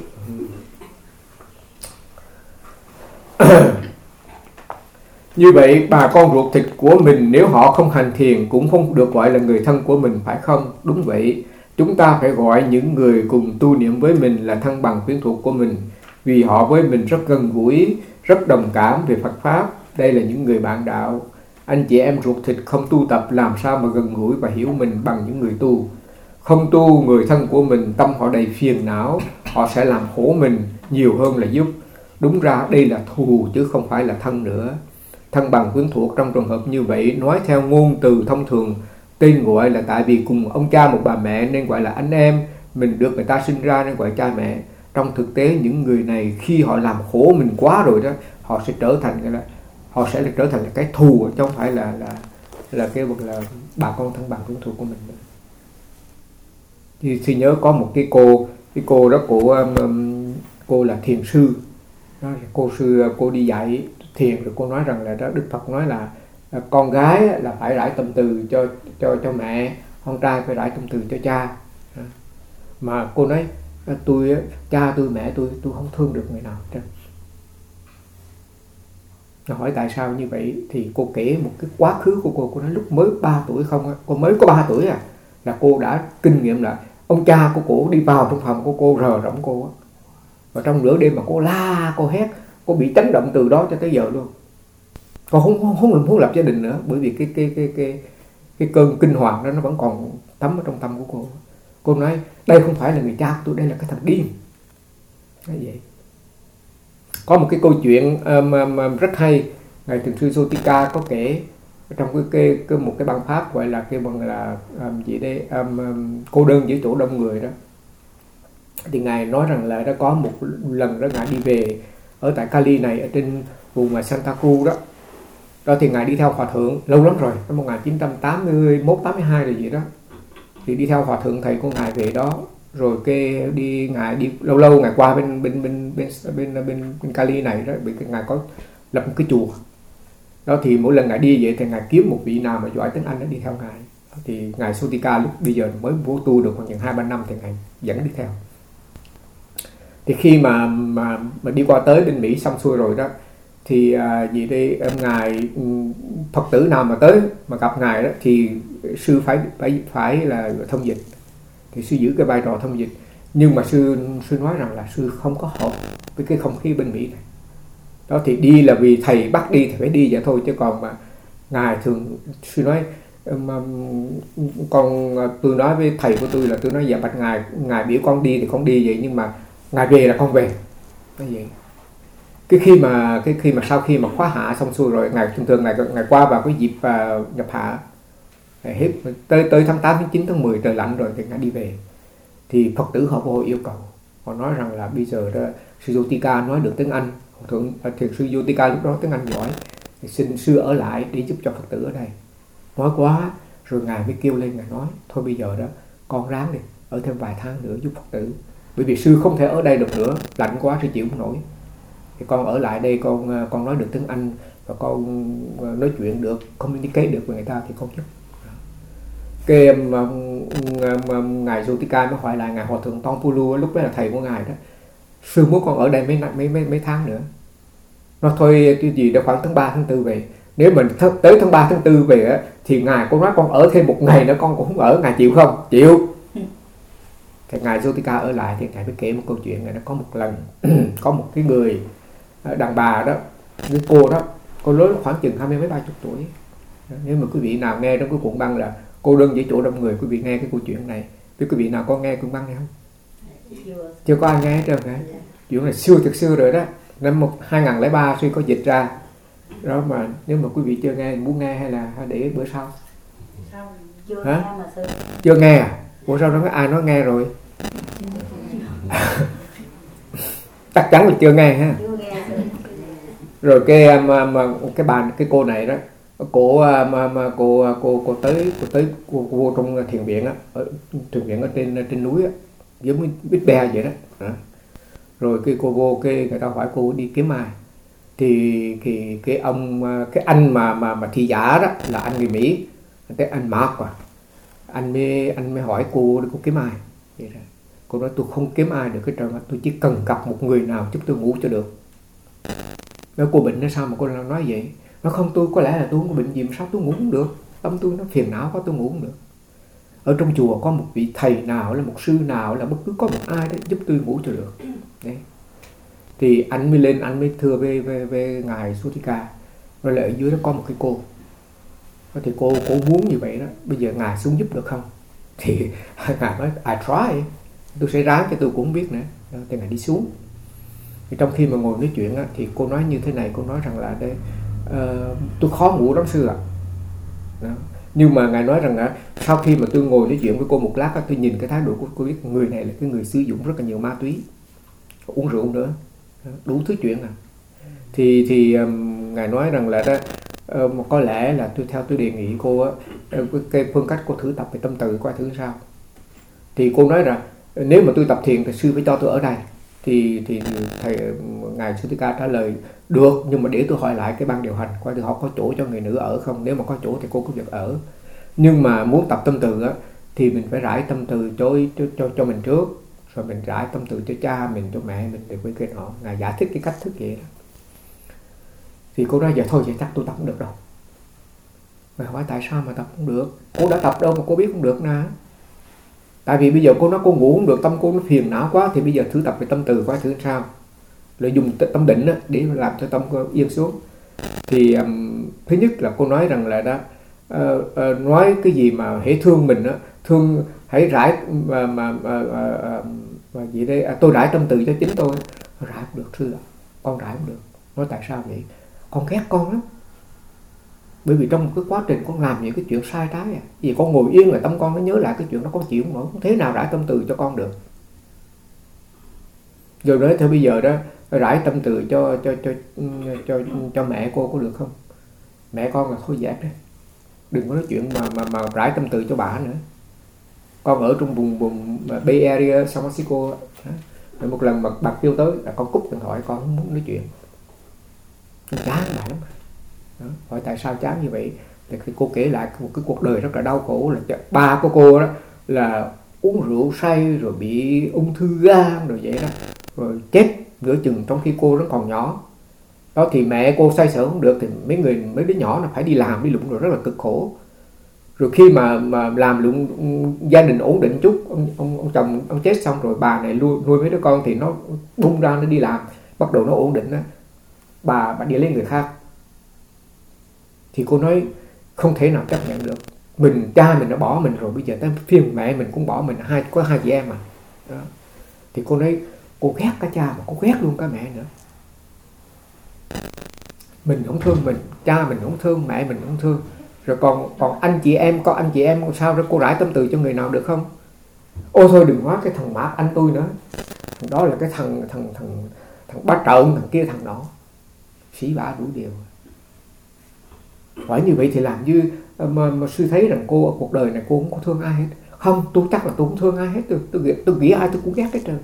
Như vậy bà con ruột thịt của mình nếu họ không hành thiền cũng không được gọi là người thân của mình, phải không? Đúng vậy, chúng ta phải gọi những người cùng tu niệm với mình là thân bằng quyến thuộc của mình, vì họ với mình rất gần gũi, rất đồng cảm về Phật Pháp. Đây là những người bạn đạo. Anh chị em ruột thịt không tu tập làm sao mà gần gũi và hiểu mình bằng những người tu. Không tu, người thân của mình tâm họ đầy phiền não, họ sẽ làm khổ mình nhiều hơn là giúp. Đúng ra đây là thù chứ không phải là thân nữa. Thân bằng quyến thuộc trong trường hợp như vậy, nói theo ngôn từ thông thường, tên gọi là tại vì cùng ông cha một bà mẹ nên gọi là anh em, mình được người ta sinh ra nên gọi cha mẹ. Trong thực tế những người này khi họ làm khổ mình quá rồi đó, họ sẽ trở thành cái thù, chứ không phải là cái vật là bà con thân bằng quyến thuộc của mình. Thì nhớ có một cái cô đó, cô là thiền sư đó, cô đi dạy thiền, rồi cô nói rằng là đó, Đức Phật nói là con gái là phải rải tâm từ cho mẹ, con trai phải rải tâm từ cho cha. Mà cô nói cha tôi mẹ tôi không thương được người nào hết. Nó hỏi tại sao như vậy thì cô kể một cái quá khứ của cô nói lúc mới 3 tuổi không, cô mới có 3 tuổi là cô đã kinh nghiệm là ông cha của cô đi vào trong phòng của cô rờ rỗng cô, và trong nửa đêm mà cô la cô hét, cô bị chấn động từ đó cho tới giờ luôn. Cô không muốn lập gia đình nữa, bởi vì cái cơn kinh hoàng đó nó vẫn còn tắm ở trong tâm của cô. Cô nói đây không phải là người cha của tôi, đây là cái thằng điên. Nói vậy. Có một cái câu chuyện rất hay, ngài thiền sư Sotika có kể trong một cái băng pháp gọi là cái bằng là gì đây, cô đơn giữa chỗ đông người đó. Thì ngài nói rằng là đã có một lần đó ngài đi về ở tại Cali này, ở trên vùng Santa Cruz đó thì ngài đi theo hòa thượng lâu lắm rồi, năm 1981, 82 rồi gì đó, thì đi theo hòa thượng thầy của ngài về đó. Rồi ngài đi lâu ngài qua bên Cali này đó, bị ngài có lập một cái chùa đó, thì mỗi lần ngài đi vậy thì ngài kiếm một vị nào mà giỏi tiếng Anh đó đi theo ngài. Thì ngài Sotika lúc bây giờ mới vô tu được khoảng 2-3 năm thì ngài dẫn đi theo. Thì khi mà đi qua tới bên Mỹ xong xuôi rồi đó, thì ngài Phật tử nào mà tới mà gặp ngài đó thì sư phải là thông dịch, thì sư giữ cái vai trò thông dịch. Nhưng mà sư nói rằng là sư không có hợp với cái không khí bên Mỹ này. Đó thì đi là vì thầy bắt đi thì phải đi vậy thôi, chứ còn mà ngài thường sư nói con tôi nói với thầy của tôi là tôi nói dạ bạch ngài biểu con đi thì con đi vậy, nhưng mà ngài về là con về. Nói vậy. Cái khi mà sau khi mà khóa hạ xong xuôi rồi, ngài thường ngày qua vào cái dịp nhập hạ hết tới tháng 8 tháng 9 tháng 10 trời lạnh rồi thì ngài đi về. Thì Phật tử họ vô yêu cầu, họ nói rằng là bây giờ đó sư Yotika nói được tiếng Anh, thiền sư Yotika lúc đó tiếng Anh giỏi, thì xin sư ở lại để giúp cho Phật tử ở đây. Nói quá rồi ngài mới kêu lên, ngài nói thôi bây giờ đó con ráng đi, ở thêm vài tháng nữa giúp Phật tử, bởi vì sư không thể ở đây được nữa, lạnh quá sư chịu không nổi. Thì con ở lại đây, con nói được tiếng Anh và con nói chuyện được, communicate được với người ta thì con giúp. Cái ngài Yotika mới hỏi lại ngài hòa thượng Tongpulu, lúc đó là thầy của ngài đó, sư muốn con ở đây mấy tháng nữa. Nó thôi cái gì đó khoảng tháng 3 tháng 4 về. Nếu mình tới tháng 3 tháng 4 về á, thì ngài cũng nói con ở thêm một ngày nữa con cũng không ở, ngài chịu không? Chịu. Thì ngài Yotika ở lại thì ngài mới kể một câu chuyện. Ngài nó có một lần có một cái người đàn bà đó, cái cô đó, cô lớn khoảng chừng 20 mấy 30 tuổi. Nếu mà quý vị nào nghe trong cái cuộn băng là cô đơn với chỗ đông người, quý vị nghe cái câu chuyện này. Quý vị nào có nghe cuộn băng này không? Chưa có ai nghe hết trơn hả? Chuyện này xưa thực xưa rồi đó, năm 2003 suy có dịch ra đó, mà nếu mà quý vị chưa nghe, muốn nghe hay là để bữa sau? Hả? Chưa nghe à? Bữa sau đó có ai nói nghe rồi? Chắc chắn là chưa nghe ha. Rồi cái cô này đó, cô tới vô trong thiền viện á, ở thiền viện ở trên núi á, giống như Big Bear vậy đó. Rồi cái cô vô, cái người ta hỏi cô đi kiếm ai, thì cái anh mà thị giả đó là anh người Mỹ, cái anh Mark à, anh mới hỏi cô kiếm ai. Vậy đó. Cô nói tôi không kiếm ai được cái trời, mà tôi chỉ cần gặp một người nào giúp tôi ngủ cho được. Nói cô bệnh nó sao mà cô nói vậy? Nó không, tôi có lẽ là tôi không có bệnh gì mà sao tôi ngủ không được, tâm tôi nó phiền não quá tôi ngủ không được. Ở trong chùa có một vị thầy nào, là một sư nào, là bất cứ có một ai đó giúp tôi ngủ cho được. Đấy. Thì anh mới lên, anh mới thưa về ngài Yotika, rồi là ở dưới đó có một cái cô, thì cô muốn như vậy đó, bây giờ ngài xuống giúp được không? Thì ngài nói I try, tôi sẽ ráng, cho tôi cũng không biết nữa. Thì ngài đi xuống. Thì trong khi mà ngồi nói chuyện á, thì cô nói như thế này, cô nói rằng là đây, tôi khó ngủ lắm sư ạ. Nhưng mà ngài nói rằng sau khi mà tôi ngồi nói chuyện với cô một lát, tôi nhìn cái thái độ của cô biết người này là cái người sử dụng rất là nhiều ma túy, uống rượu nữa, đủ thứ chuyện à. Thì ngài nói rằng là đó, có lẽ là tôi đề nghị cô cái phương cách cô thử tập về tâm từ, coi thử sao. Thì cô nói rằng nếu mà tôi tập thiền thì sư phải cho tôi ở đây. Thì thầy ngài Yotika trả lời được, nhưng mà để tôi hỏi lại cái ban điều hành coi họ có chỗ cho người nữ ở không. Nếu mà có chỗ thì cô có việc ở, nhưng mà muốn tập tâm từ á, thì mình phải rải tâm từ cho mình trước, rồi mình rải tâm từ cho cha mình, cho mẹ mình, để với cái họ. Ngài giải thích cái cách thức vậy đó. Thì cô nói giờ thôi vậy chắc tôi tập không được đâu. Mà hỏi tại sao mà tập không được? Cô đã tập đâu mà cô biết không được nè. Tại vì bây giờ cô nói cô ngủ không được, tâm cô nó phiền não quá, thì bây giờ thử tập về tâm từ coi thử sao. Rồi dùng tâm định đó, để làm cho tâm cô yên xuống. Thì thứ nhất là cô nói rằng là đó, nói cái gì mà hãy thương mình đó, thương hãy rải mà gì đây, tôi rải tâm từ cho chính tôi. Rải không được sư ạ, con rải không được. Nói tại sao vậy? Con ghét con lắm. Bởi vì trong một cái quá trình con làm những cái chuyện sai trái à. Vì con ngồi yên là tâm con nó nhớ lại cái chuyện đó, con chịu không nổi, không thế nào rải tâm từ cho con được. Rồi nói thôi bây giờ đó rải tâm từ cho mẹ cô có được không? Mẹ con là thôi dẹp đấy, đừng có nói chuyện mà rải tâm từ cho bà nữa. Con ở trong vùng Bay Area, San Francisco đó. Một lần mà bà kêu tới là con cúp điện thoại, con không muốn nói chuyện, chán bà lắm. Đó. Hỏi tại sao chán như vậy? Thì cô kể lại một cái cuộc đời rất là đau khổ, là ba của cô đó là uống rượu say rồi bị ung thư gan rồi vậy đó, rồi chết nửa chừng trong khi cô vẫn còn nhỏ. Đó thì mẹ cô xoay sở không được, thì mấy đứa nhỏ là phải đi làm đi lụng rồi rất là cực khổ. Rồi khi mà làm lụng, gia đình ổn định chút, ông chồng ông chết xong rồi bà này nuôi mấy đứa con, thì nó bung ra nó đi làm, bắt đầu nó ổn định đó. bà đi lấy người khác. Thì cô nói không thể nào chấp nhận được, cha mình đã bỏ mình rồi, bây giờ tới phiên mẹ mình cũng bỏ mình, có hai chị em mà. Đó. Thì cô nói cô ghét cả cha mà cô ghét luôn cả mẹ nữa. Mình không thương mình, cha mình không thương, mẹ mình không thương, rồi còn anh chị em, có anh chị em sao rồi cô rải tâm từ cho người nào được không? Ôi thôi đừng nói cái thằng Mạc anh tôi nữa, thằng đó là cái thằng bá trợn, thằng kia thằng nọ, xỉ vả đủ điều. Hỏi như vậy thì làm như mà sư thấy rằng cô ở cuộc đời này cô không có thương ai hết. Không, tôi chắc là tôi không thương ai hết, tôi nghĩ ai tôi cũng ghét hết trơn.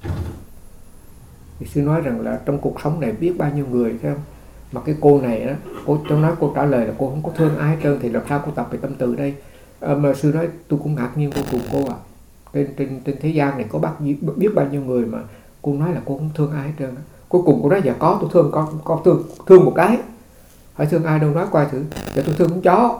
Thì sư nói rằng là trong cuộc sống này biết bao nhiêu người, thấy không? Mà cái cô này á, cô trả lời là cô không có thương ai hết trơn, thì làm sao cô tập về tâm từ đây? Mà sư nói tôi cũng ngạc nhiên vô cùng cô ạ. Trên thế gian này có biết bao nhiêu người mà cô nói là cô không thương ai hết trơn. Cuối cùng cô nói dạ có, tôi thương con thương một cái. Hỏi thương ai đâu, nói qua thử. Dạ tôi thương con chó.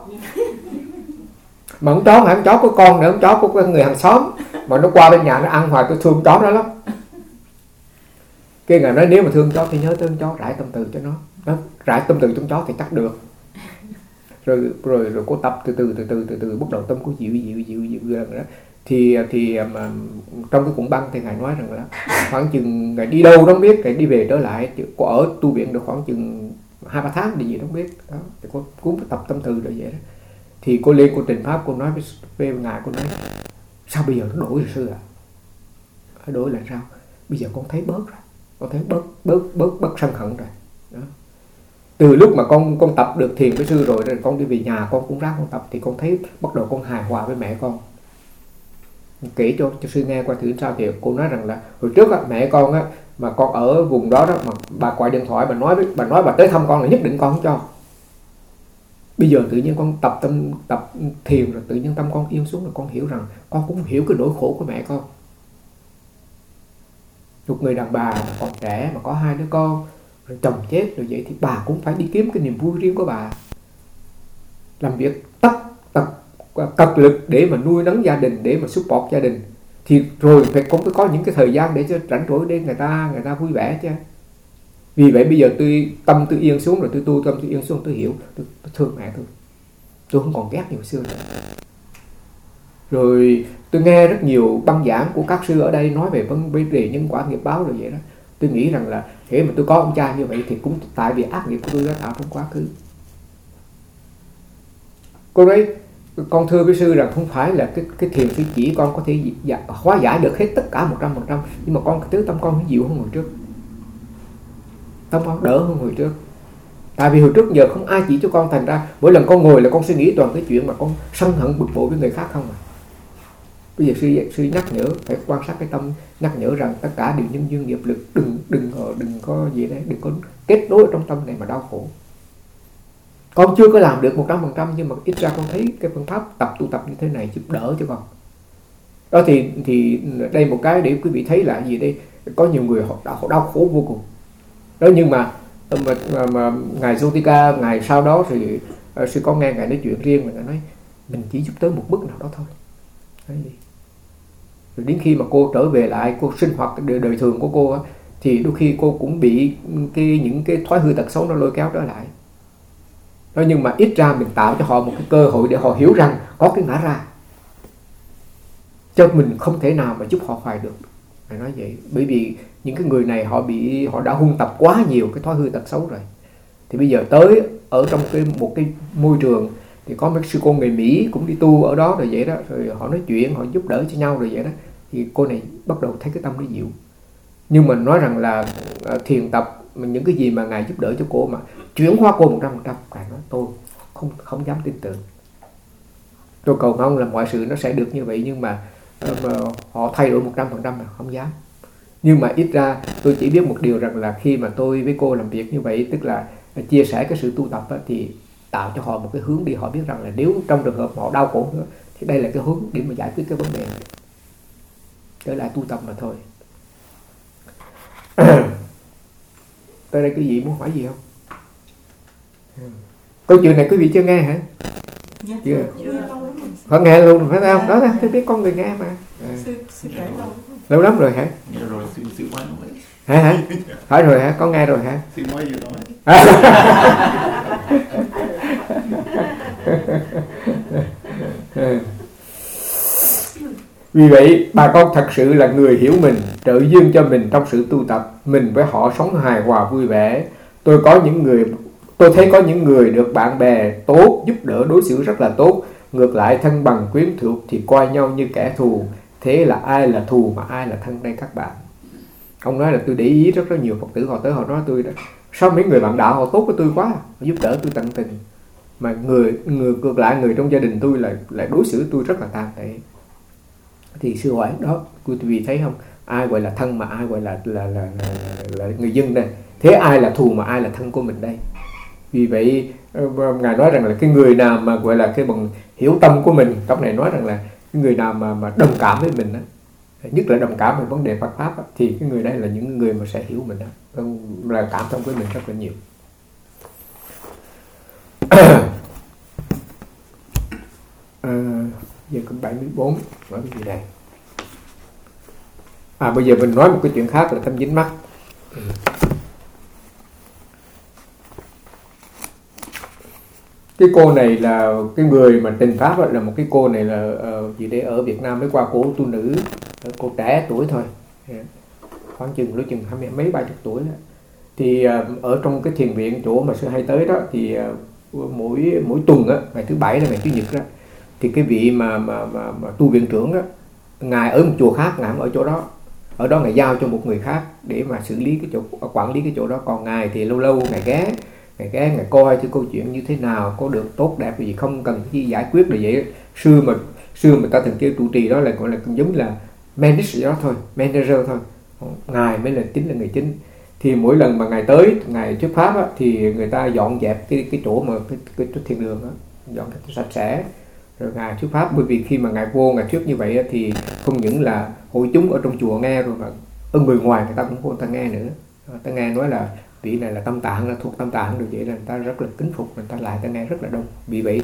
Mà con chó không phải con chó của con nữa, con chó của người hàng xóm mà nó qua bên nhà nó ăn hoài, tôi thương con chó đó lắm. Cái người nói nếu mà thương chó thì nhớ tới con chó, rải tâm từ cho nó. Rải tâm từ trong chó thì chắc được. Rồi cô tập từ từ bắt đầu tâm cô dịu dần đó. Thì mà trong cái cuốn băng thì ngài nói rằng là khoảng chừng ngài đi đâu không biết, ngài đi về trở lại, cô ở tu viện được khoảng chừng 2-3 tháng gì không biết đó. Thì cô cũng tập tâm từ rồi vậy đó. Thì cô lên cô trình pháp, cô nói với ngài, cô nói sao bây giờ nó đổi rồi sư ạ? Đổi là sao? Bây giờ con thấy bớt rồi, con thấy bớt sân hận rồi đó. Từ lúc mà con tập được thiền với sư rồi con đi về nhà con cũng ráng con tập, thì con thấy bắt đầu con hài hòa với mẹ con. Kể cho sư nghe qua thử sao. Thì cô nói rằng là hồi trước á, mẹ con á, mà con ở vùng đó mà bà gọi điện thoại bà nói bà tới thăm con là nhất định con không cho. Bây giờ tự nhiên con tập thiền rồi tự nhiên tâm con yên xuống, rồi con hiểu rằng con cũng hiểu cái nỗi khổ của mẹ con. Một người đàn bà mà còn trẻ mà có 2 đứa con, rồi chồng chết rồi vậy thì bà cũng phải đi kiếm cái niềm vui riêng của bà, làm việc cật lực để mà nuôi nấng gia đình, để mà support gia đình. Thì rồi cũng phải có những cái thời gian để cho rảnh rỗi để người ta vui vẻ chứ. Vì vậy bây giờ tâm tôi yên xuống rồi, tâm tôi yên xuống, tôi hiểu, tôi thương mẹ tôi không còn ghét như hồi xưa nữa. Rồi tôi nghe rất nhiều băng giảng của các sư ở đây nói về vấn đề nhân quả nghiệp báo rồi vậy đó. Tôi nghĩ rằng là khi mà tôi có ông cha như vậy thì cũng tại vì ác nghiệp của tôi đã tạo trong quá khứ. Cô nói con thưa với sư rằng không phải là cái thiền sư chỉ con có thể hóa giải được hết tất cả 100%, nhưng mà con tâm con dịu hơn hồi trước, tâm con đỡ hơn hồi trước. Tại vì hồi trước giờ không ai chỉ cho con, thành ra mỗi lần con ngồi là con suy nghĩ toàn cái chuyện mà con sân hận bực bội với người khác không à. Bây giờ sư nhắc nhở phải quan sát cái tâm, nhắc nhở rằng tất cả đều nhân duyên nghiệp lực, đừng có gì đấy, đừng có kết nối trong tâm này mà đau khổ. Con chưa có làm được 100%, nhưng mà ít ra con thấy cái phương pháp tu tập như thế này giúp đỡ cho con. Đó thì đây một cái để quý vị thấy là gì đây, có nhiều người họ đau khổ vô cùng. Đó, nhưng mà ngài Zotika, ngài sau đó thì sư có nghe ngài nói chuyện riêng, mà ngài nói mình chỉ giúp tới một bước nào đó thôi. Rồi đến khi mà cô trở về lại, cô sinh hoạt đời thường của cô á, thì đôi khi cô cũng bị những cái thói hư tật xấu nó lôi kéo trở lại. Đó, nhưng mà ít ra mình tạo cho họ một cái cơ hội để họ hiểu rằng có cái ngã ra, cho mình không thể nào mà giúp họ hoài được. Phải nói vậy, bởi vì những cái người này họ đã huân tập quá nhiều cái thói hư tật xấu rồi. Thì bây giờ tới ở trong một cái môi trường thì có mấy sư cô người Mỹ cũng đi tu ở đó rồi vậy đó, rồi họ nói chuyện, họ giúp đỡ cho nhau rồi vậy đó, thì cô này bắt đầu thấy cái tâm nó dịu. Nhưng mà nói rằng là thiền tập những cái gì mà ngài giúp đỡ cho cô mà chuyển hóa cô 100%, ngài nói tôi không dám tin tưởng. Tôi cầu mong là mọi sự nó sẽ được như vậy, nhưng mà họ thay đổi 100% là không dám. Nhưng mà ít ra tôi chỉ biết một điều rằng là khi mà tôi với cô làm việc như vậy, tức là chia sẻ cái sự tu tập đó, thì tạo cho họ một cái hướng đi, họ biết rằng là nếu trong trường hợp họ đau khổ nữa thì đây là cái hướng để mà giải quyết cái vấn đề này, trở lại tu tập mà thôi. Tới đây quý vị muốn hỏi gì không? Câu chuyện này quý vị chưa nghe hả? Chưa. Họ nghe luôn phải không? Đó là tôi biết con người nghe mà. Lâu lắm rồi hả? Hả? Hỏi rồi hả? Có nghe rồi hả? Vì vậy bà con thật sự là người hiểu mình, trợ duyên cho mình trong sự tu tập. Mình với họ sống hài hòa vui vẻ. Tôi thấy có những người được bạn bè tốt giúp đỡ, đối xử rất là tốt. Ngược lại thân bằng quyến thuộc thì coi nhau như kẻ thù. Thế là ai là thù mà ai là thân đây các bạn? Ông nói là tôi để ý rất nhiều Phật tử họ tới họ nói tôi đó, sao mấy người bạn đạo họ tốt với tôi quá, họ giúp đỡ tôi tận tình, mà người ngược lại người trong gia đình tôi lại đối xử tôi rất là tàn tệ. Thì sư hỏi đó, quý vị thấy không, ai gọi là thân mà ai gọi là người dân đây, thế ai là thù mà ai là thân của mình đây? Vì vậy ngài nói rằng là cái người nào mà gọi là cái bằng hiểu tâm của mình, trong này nói rằng là cái người nào mà đồng cảm với mình đó, nhất là đồng cảm về vấn đề Phật pháp đó, thì cái người đây là những người mà sẽ hiểu mình đó, là cảm thông với mình rất là nhiều. Giờ có 74 nói cái gì đây? Bây giờ mình nói một cái chuyện khác là tâm dính mắc. Cái cô này là cái người mà trình pháp là một cái cô này là gì đấy, ở Việt Nam mới qua cô tu nữ, cô trẻ tuổi thôi, khoảng chừng mấy 30 tuổi đó. Thì ở trong cái thiền viện chỗ mà sư hay tới đó thì mỗi tuần á, ngày thứ bảy là ngày chủ nhật đó, thì cái vị mà tu viện trưởng á, ngài ở một chùa khác, ngài không ở chỗ đó, ở đó ngài giao cho một người khác để mà xử lý cái chỗ, quản lý cái chỗ đó. Còn ngài thì lâu lâu ngài ghé ngài coi cái câu chuyện như thế nào, có được tốt đẹp gì không, cần gì giải quyết là vậy. Xưa mà ta thường kêu trụ trì đó là gọi là giống là manager đó thôi, ngài mới là chính là người chính. Thì mỗi lần mà ngài tới, ngài thuyết pháp á, thì người ta dọn dẹp cái chỗ mà cái thiền đường đó, dọn dẹp sạch sẽ rồi ngài thuyết pháp. Bởi vì khi mà ngài vô ngài thuyết như vậy á, thì không những là hội chúng ở trong chùa nghe rồi mà ở người ngoài người ta cũng vô người ta nghe nữa. Ta nghe nói là vị này là tâm tạng, là thuộc tâm tạng được, vậy là người ta rất là kính phục, người ta lại ta nghe rất là đông. Vì vậy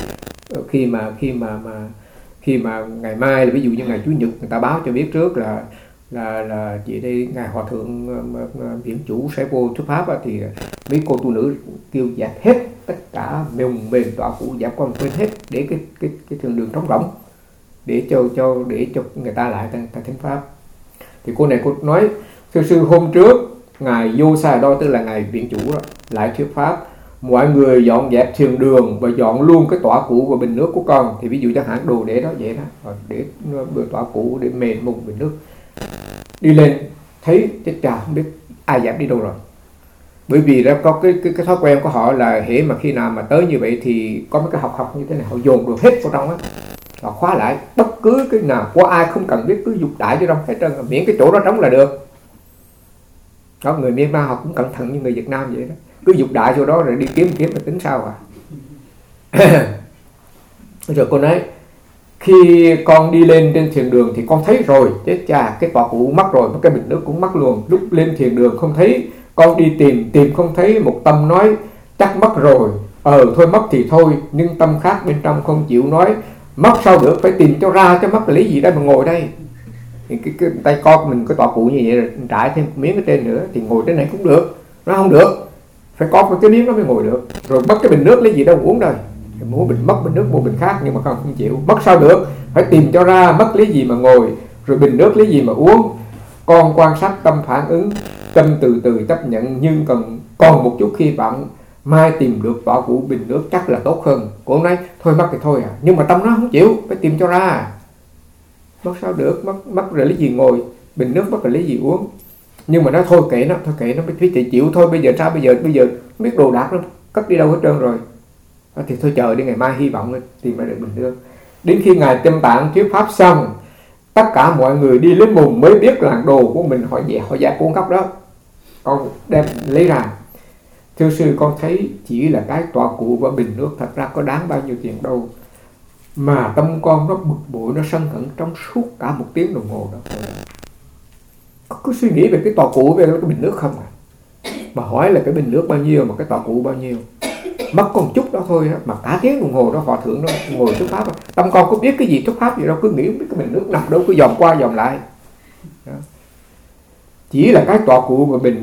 khi mà ngày mai là ví dụ như ngày chủ nhật người ta báo cho biết trước là chị đây ngài hòa thượng viện chủ sẽ vô thuyết pháp á, thì mấy cô tu nữ kêu dẹp hết tất cả mền tọa cũ, dẹp qua một bên hết để cái thường đường trống rỗng để cho người ta lại ta thính pháp. Thì cô này cô nói sư hôm trước ngài vô Sa Đo, tức là ngài viện chủ đó, lại thuyết pháp, mọi người dọn dẹp thiền đường và dọn luôn cái tọa cũ và bình nước của con. Thì ví dụ chẳng hạn đồ để đó vậy đó, để tọa cũ, để mền một bình nước, đi lên thấy chết chà không biết ai dẹp đi đâu rồi. Bởi vì đó có cái thói quen của họ là hễ mà khi nào mà tới như vậy thì có mấy cái học như thế này, họ dồn đồ hết vào trong á, họ khóa lại, bất cứ cái nào có ai không cần biết cứ dục đại vô trong hết trơn, miễn cái chỗ đó trống là được. Đó, người Myanmar họ cũng cẩn thận như người Việt Nam vậy đó, cứ dục đại chỗ đó rồi đi kiếm mà tính sao Rồi cô nói khi con đi lên trên thiền đường thì con thấy rồi, chết cha, cái tọa cụ mất rồi, cái bình nước cũng mất luôn. Lúc lên thiền đường không thấy, con đi tìm không thấy, một tâm nói chắc mất rồi, thôi mất thì thôi, nhưng tâm khác bên trong không chịu nói mất sao được, phải tìm cho ra, chứ mất là lấy gì đây mà ngồi đây. Thì cái tay con mình cái tọa cụ như vậy rồi trải thêm miếng ở trên nữa thì ngồi trên này cũng được, nó không được, phải có cái miếng nó mới ngồi được. Rồi mất cái bình nước lấy gì đâu uống đây, mất bình nước mua bình khác, nhưng mà không chịu, mất sao được, phải tìm cho ra, mất lấy gì mà ngồi, rồi bình nước lấy gì mà uống. Con quan sát tâm phản ứng, tâm từ từ chấp nhận, nhưng còn một chút hy vọng mai tìm được tọa cụ bình nước chắc là tốt hơn. Cô nói thôi mất thì thôi nhưng mà tâm nó không chịu, phải tìm cho ra. Mất sao được, mất rồi lấy gì ngồi, bình nước mất rồi lấy gì uống. Nhưng mà nói thôi kệ nó phải chịu thôi. Bây giờ sao, bây giờ không biết đồ đạc nó cất đi đâu hết trơn rồi, thì thôi chờ đi, ngày mai hy vọng tìm ra được bình nước. Đến khi ngài Tâm Tạng thuyết pháp xong, tất cả mọi người đi lấy mùng mới biết là đồ của mình họ dẹp cuốn góc đó, con đem lấy ra. Thưa sư, con thấy chỉ là cái tọa cụ và bình nước, thật ra có đáng bao nhiêu tiền đâu, mà tâm con nó bực bội, nó sân hận trong suốt cả 1 tiếng đồng hồ đó. Cứ suy nghĩ về cái tọa cụ về cái bình nước không mà hỏi là cái bình nước bao nhiêu mà cái tọa cụ bao nhiêu, mất có một chút đó thôi mà cả tiếng đồng hồ đó hòa thượng đó ngồi thuyết pháp. Tâm con có biết cái gì thuyết pháp gì đâu, cứ nghĩ biết cái bình nước nằm đâu, cứ dòm qua dòm lại đó. Chỉ là cái tọa cụ và bình nước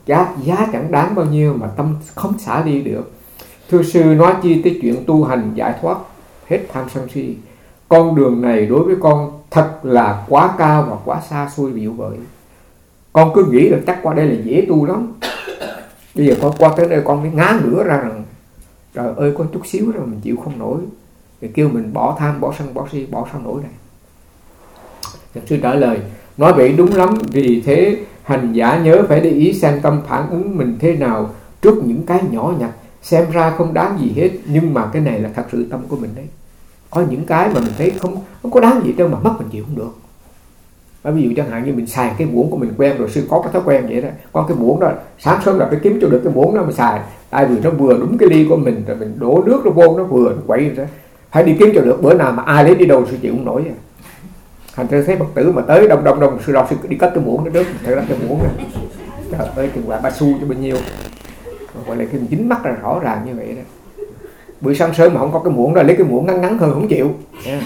giá chẳng đáng bao nhiêu mà tâm không xả đi được. Thưa sư, nói chi tới chuyện tu hành giải thoát hết tham sân si. Con đường này đối với con thật là quá cao và quá xa xôi dịu vợi. Con cứ nghĩ là chắc qua đây là dễ tu lắm. Bây giờ con qua tới đây con mới ngán nữa ra rằng trời ơi, có chút xíu rồi mình chịu không nổi, thì kêu mình bỏ tham, bỏ sân, bỏ si, bỏ sao nổi này. Thật sư trả lời, nói vậy đúng lắm. Vì thế hành giả nhớ phải để ý xem tâm phản ứng mình thế nào trước những cái nhỏ nhặt, xem ra không đáng gì hết, nhưng mà cái này là thật sự tâm của mình đấy. Có những cái mà mình thấy không có đáng gì đâu mà mất mình chịu không được. Ví dụ chẳng hạn như mình xài cái muỗng của mình quen rồi, sư có cái thói quen vậy đó. Có cái muỗng đó sáng sớm là phải kiếm cho được cái muỗng đó mà xài, tại vì nó vừa đúng cái ly của mình, rồi mình đổ nước nó vô, nó vừa nó quậy rồi đó. Phải đi kiếm cho được, bữa nào mà ai lấy đi đâu sư chịu không nổi à. Thành ra thấy Phật tử mà tới đông sư đâu sư đi cất cái muỗng đó trước, thấy cái muỗng này trời ơi chừng lại ba xu cho bao nhiêu, gọi là cái dính mắt là rõ ràng như vậy đó. Buổi sáng sớm mà không có cái muỗng đó, lấy cái muỗng ngắn hơn không chịu.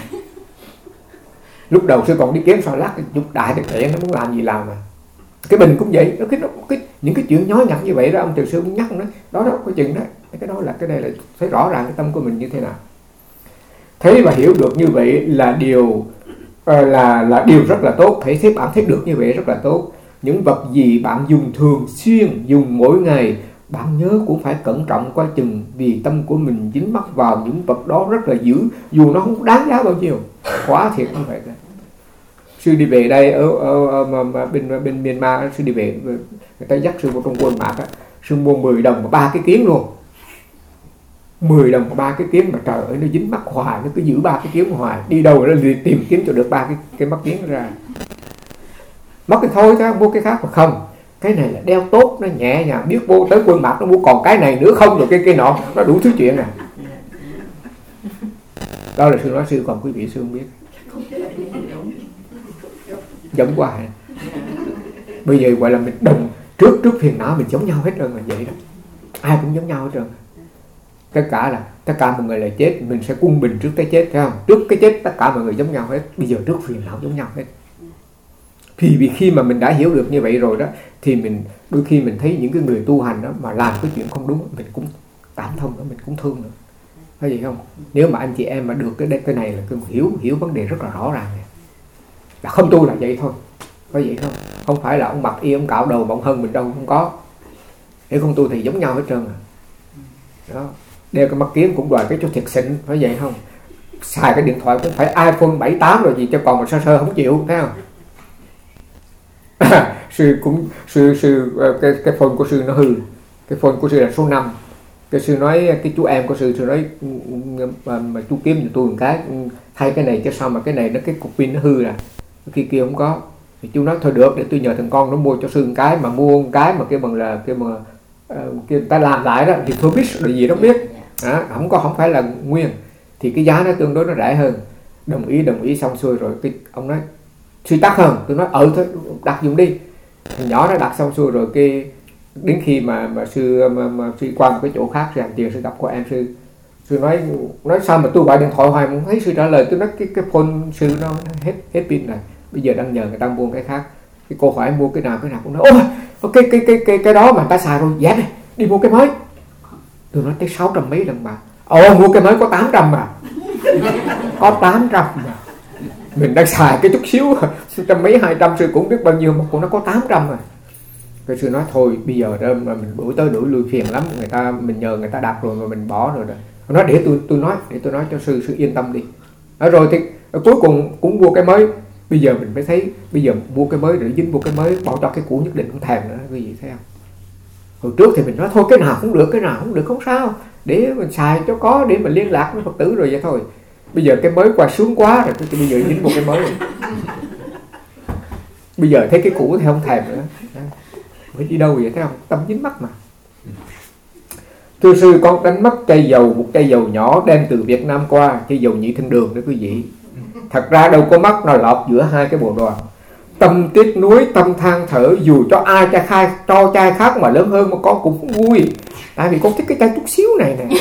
Lúc đầu sư còn đi kiếm sao lát chút đại thực tiện, nó muốn làm gì làm mà. Cái bình cũng vậy, những cái chuyện nhói nhặt như vậy đó, ông Từ Sư cũng nhắc đó có chừng đó. Cái đó là cái đây là thấy rõ ràng cái tâm của mình như thế nào. Thấy và hiểu được như vậy là điều là điều rất là tốt. Thấy bạn thấy được như vậy rất là tốt. Những vật gì bạn dùng thường xuyên, dùng mỗi ngày, bạn nhớ cũng phải cẩn trọng qua chừng, vì tâm của mình dính mắc vào những vật đó rất là dữ, dù nó không đáng giá bao nhiêu. Quá thiệt như vậy. Sư đi về đây ở bên Myanmar, sư đi về, người ta dắt sư vào trong quân mạc á, sư mua 10 đồng và 3 cái kiếm luôn. 10 đồng và 3 cái kiếm mà trời ơi nó dính mắc hoài, nó cứ giữ 3 cái kiếm hoài, đi đâu nó tìm kiếm cho được 3 cái mắt kiếm ra. Mất cái thôi ta mua cái khác mà không. Cái này là đeo tốt, nó nhẹ nhàng, biết vô tới quân mạc nó mua còn cái này nữa không, rồi cái nọ, nó đủ thứ chuyện nè. Đó là sư nói, sư còn quý vị sư không biết. Giống quá hả? Bây giờ gọi là mình đồng trước phiền não mình giống nhau hết trơn là vậy đó. Ai cũng giống nhau hết trơn. Tất cả mọi người là chết, mình sẽ quân bình trước cái chết, phải không? Trước cái chết tất cả mọi người giống nhau hết. Bây giờ trước phiền não giống nhau hết. Vì khi mà mình đã hiểu được như vậy rồi đó, thì mình đôi khi mình thấy những cái người tu hành đó mà làm cái chuyện không đúng, mình cũng cảm thông nữa, mình cũng thương nữa. Phải vậy không? Nếu mà anh chị em mà được cái này là hiểu vấn đề rất là rõ ràng này. Là không tu là vậy thôi. Có vậy không? Không phải là ông mặc y ông cạo đầu mà ông hơn mình đâu, không có. Nếu không tu thì giống nhau hết trơn à. Đó. Đeo cái mắt kiếm cũng đòi cái cho thiệt xịn, phải vậy không? Xài cái điện thoại cũng phải iPhone 7, 8 rồi gì cho còn mà sơ không chịu, thấy không? Cái phone của sư nó hư. Cái phone của sư là số 5. Cái sư nói, cái chú em của sư nói mà chú kiếm cho tôi một cái, thay cái này chứ sao mà cái này nó cái cục pin nó hư à, cái kia không có. Thì chú nói thôi được, để tôi nhờ thằng con nó mua cho sư một cái, mà mua một cái mà kêu bằng là kêu mà kêu ta làm lại đó thì tôi biết là gì đó biết. Không phải là nguyên, thì cái giá nó tương đối nó rẻ hơn. Đồng ý xong xuôi rồi cái ông nói sư tắt không? Tôi nói thôi đặt dùng đi. Thằng nhỏ nó đặt xong xuôi rồi cái đến khi mà sư qua một cái chỗ khác sư hành tiền, sư gặp của em sư nói sao mà tôi gọi điện thoại hoài mà không thấy sư trả lời. Tôi nói cái phone sư nó hết pin này, bây giờ đang nhờ người ta mua cái khác. Cái cô hỏi mua cái nào cũng nói ôi cái đó mà ta xài rồi, dẹp đi mua cái mới. Tôi nói tới 600 mấy lần mà. Mua cái mới có 800 mà. Có 800 mà. Mình đang xài cái chút xíu 100 mấy 200 sư cũng biết bao nhiêu mà cô nó có 800 mà. Cái sư nói thôi bây giờ đó mà mình đuổi tới đuổi lui phiền lắm, mình nhờ người ta đặt rồi mà mình bỏ rồi đó. Nói để tôi nói cho sư yên tâm đi. Rồi thì cuối cùng cũng mua cái mới. Bây giờ mình mới thấy bây giờ mua cái mới để dính mua cái mới, bỏ cho cái cũ nhất định không thèm nữa, cái gì thấy không? Hồi trước thì mình nói thôi cái nào cũng được không sao, để mình xài cho có để mình liên lạc với Phật tử rồi vậy thôi. Bây giờ cái mới qua sướng quá rồi, bây giờ dính một cái mới rồi. Bây giờ thấy cái cũ thì không thèm nữa. Mới đi đâu vậy thấy không? Tâm dính mắc mà. Thưa sư, con đánh mất một cây dầu nhỏ đem từ Việt Nam qua, cây dầu nhị thiên đường đó quý vị. Thật ra đâu có mất, nó lọt giữa hai cái bộ đoàn. Tâm tiếc nuối, tâm than thở, dù cho ai cho chai khác mà lớn hơn mà con cũng vui. Tại vì con thích cái chai chút xíu này nè.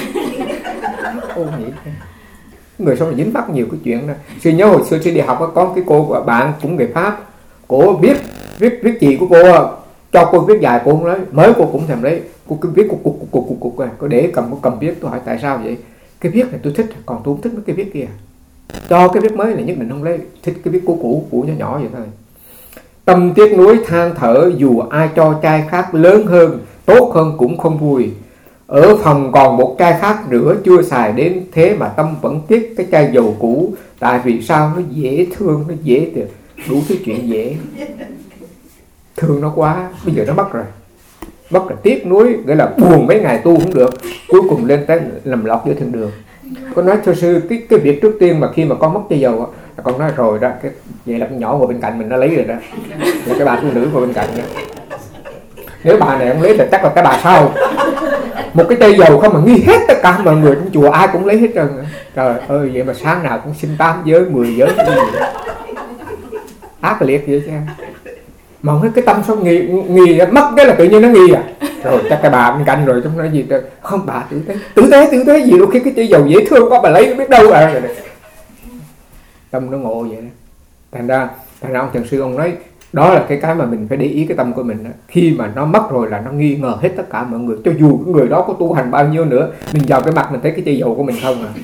Người sao mà dính mắc nhiều cái chuyện đó. Sư nhớ hồi xưa sư đi học có cái cô bạn cũng người Pháp, cô viết chị của cô cho cô viết dài cô không lấy, mới cô cũng thèm lấy, cô cứ viết cục cô để cầm viết. Tôi hỏi tại sao vậy? Cái viết này tôi thích, còn tôi không thích mấy cái viết kia. Cho cái viết mới là nhất định không lấy, thích cái viết cũ nhỏ vậy thôi. Tâm tiếc nuối than thở, dù ai cho chai khác lớn hơn, tốt hơn cũng không vui. Ở phòng còn một chai khác nữa chưa xài đến, thế mà tâm vẫn tiếc cái chai dầu cũ. Tại vì sao? Nó dễ thương, nó dễ được, đủ thứ chuyện dễ. Thương nó quá, bây giờ nó mất rồi. Mất là tiếc nuối, nghĩa là buồn mấy ngày tu không được, cuối cùng lên tới nằm lọt giữa thiên đường. Con nói thưa sư, cái việc trước tiên mà khi mà con mất chai dầu á, con nói rồi đó, vậy là con nhỏ ngồi bên cạnh mình nó lấy rồi đó, là cái bà phụ nữ ngồi bên cạnh đó. Nếu bà này không lấy thì chắc là cái bà sau. Một cái chai dầu không mà nghi hết tất cả mọi người trong chùa ai cũng lấy hết trơn. Trời ơi, vậy mà sáng nào cũng xin 8 giới 10 giới, ác liệt vậy chứ. Mà không thấy cái tâm sao nghi mất cái là tự nhiên nó nghi à. Rồi chắc cái bà bên cạnh rồi trong nói gì đó. Không, bà tử tế gì đâu, khi cái chai dầu dễ thương quá bà lấy biết đâu à. Tâm nó ngộ vậy đó. Thành ra ông thiền sư ông nói đó là cái mà mình phải để ý cái tâm của mình đó. Khi mà nó mất rồi là nó nghi ngờ hết tất cả mọi người, cho dù cái người đó có tu hành bao nhiêu nữa, mình vào cái mặt mình thấy cái chai dầu của mình không à.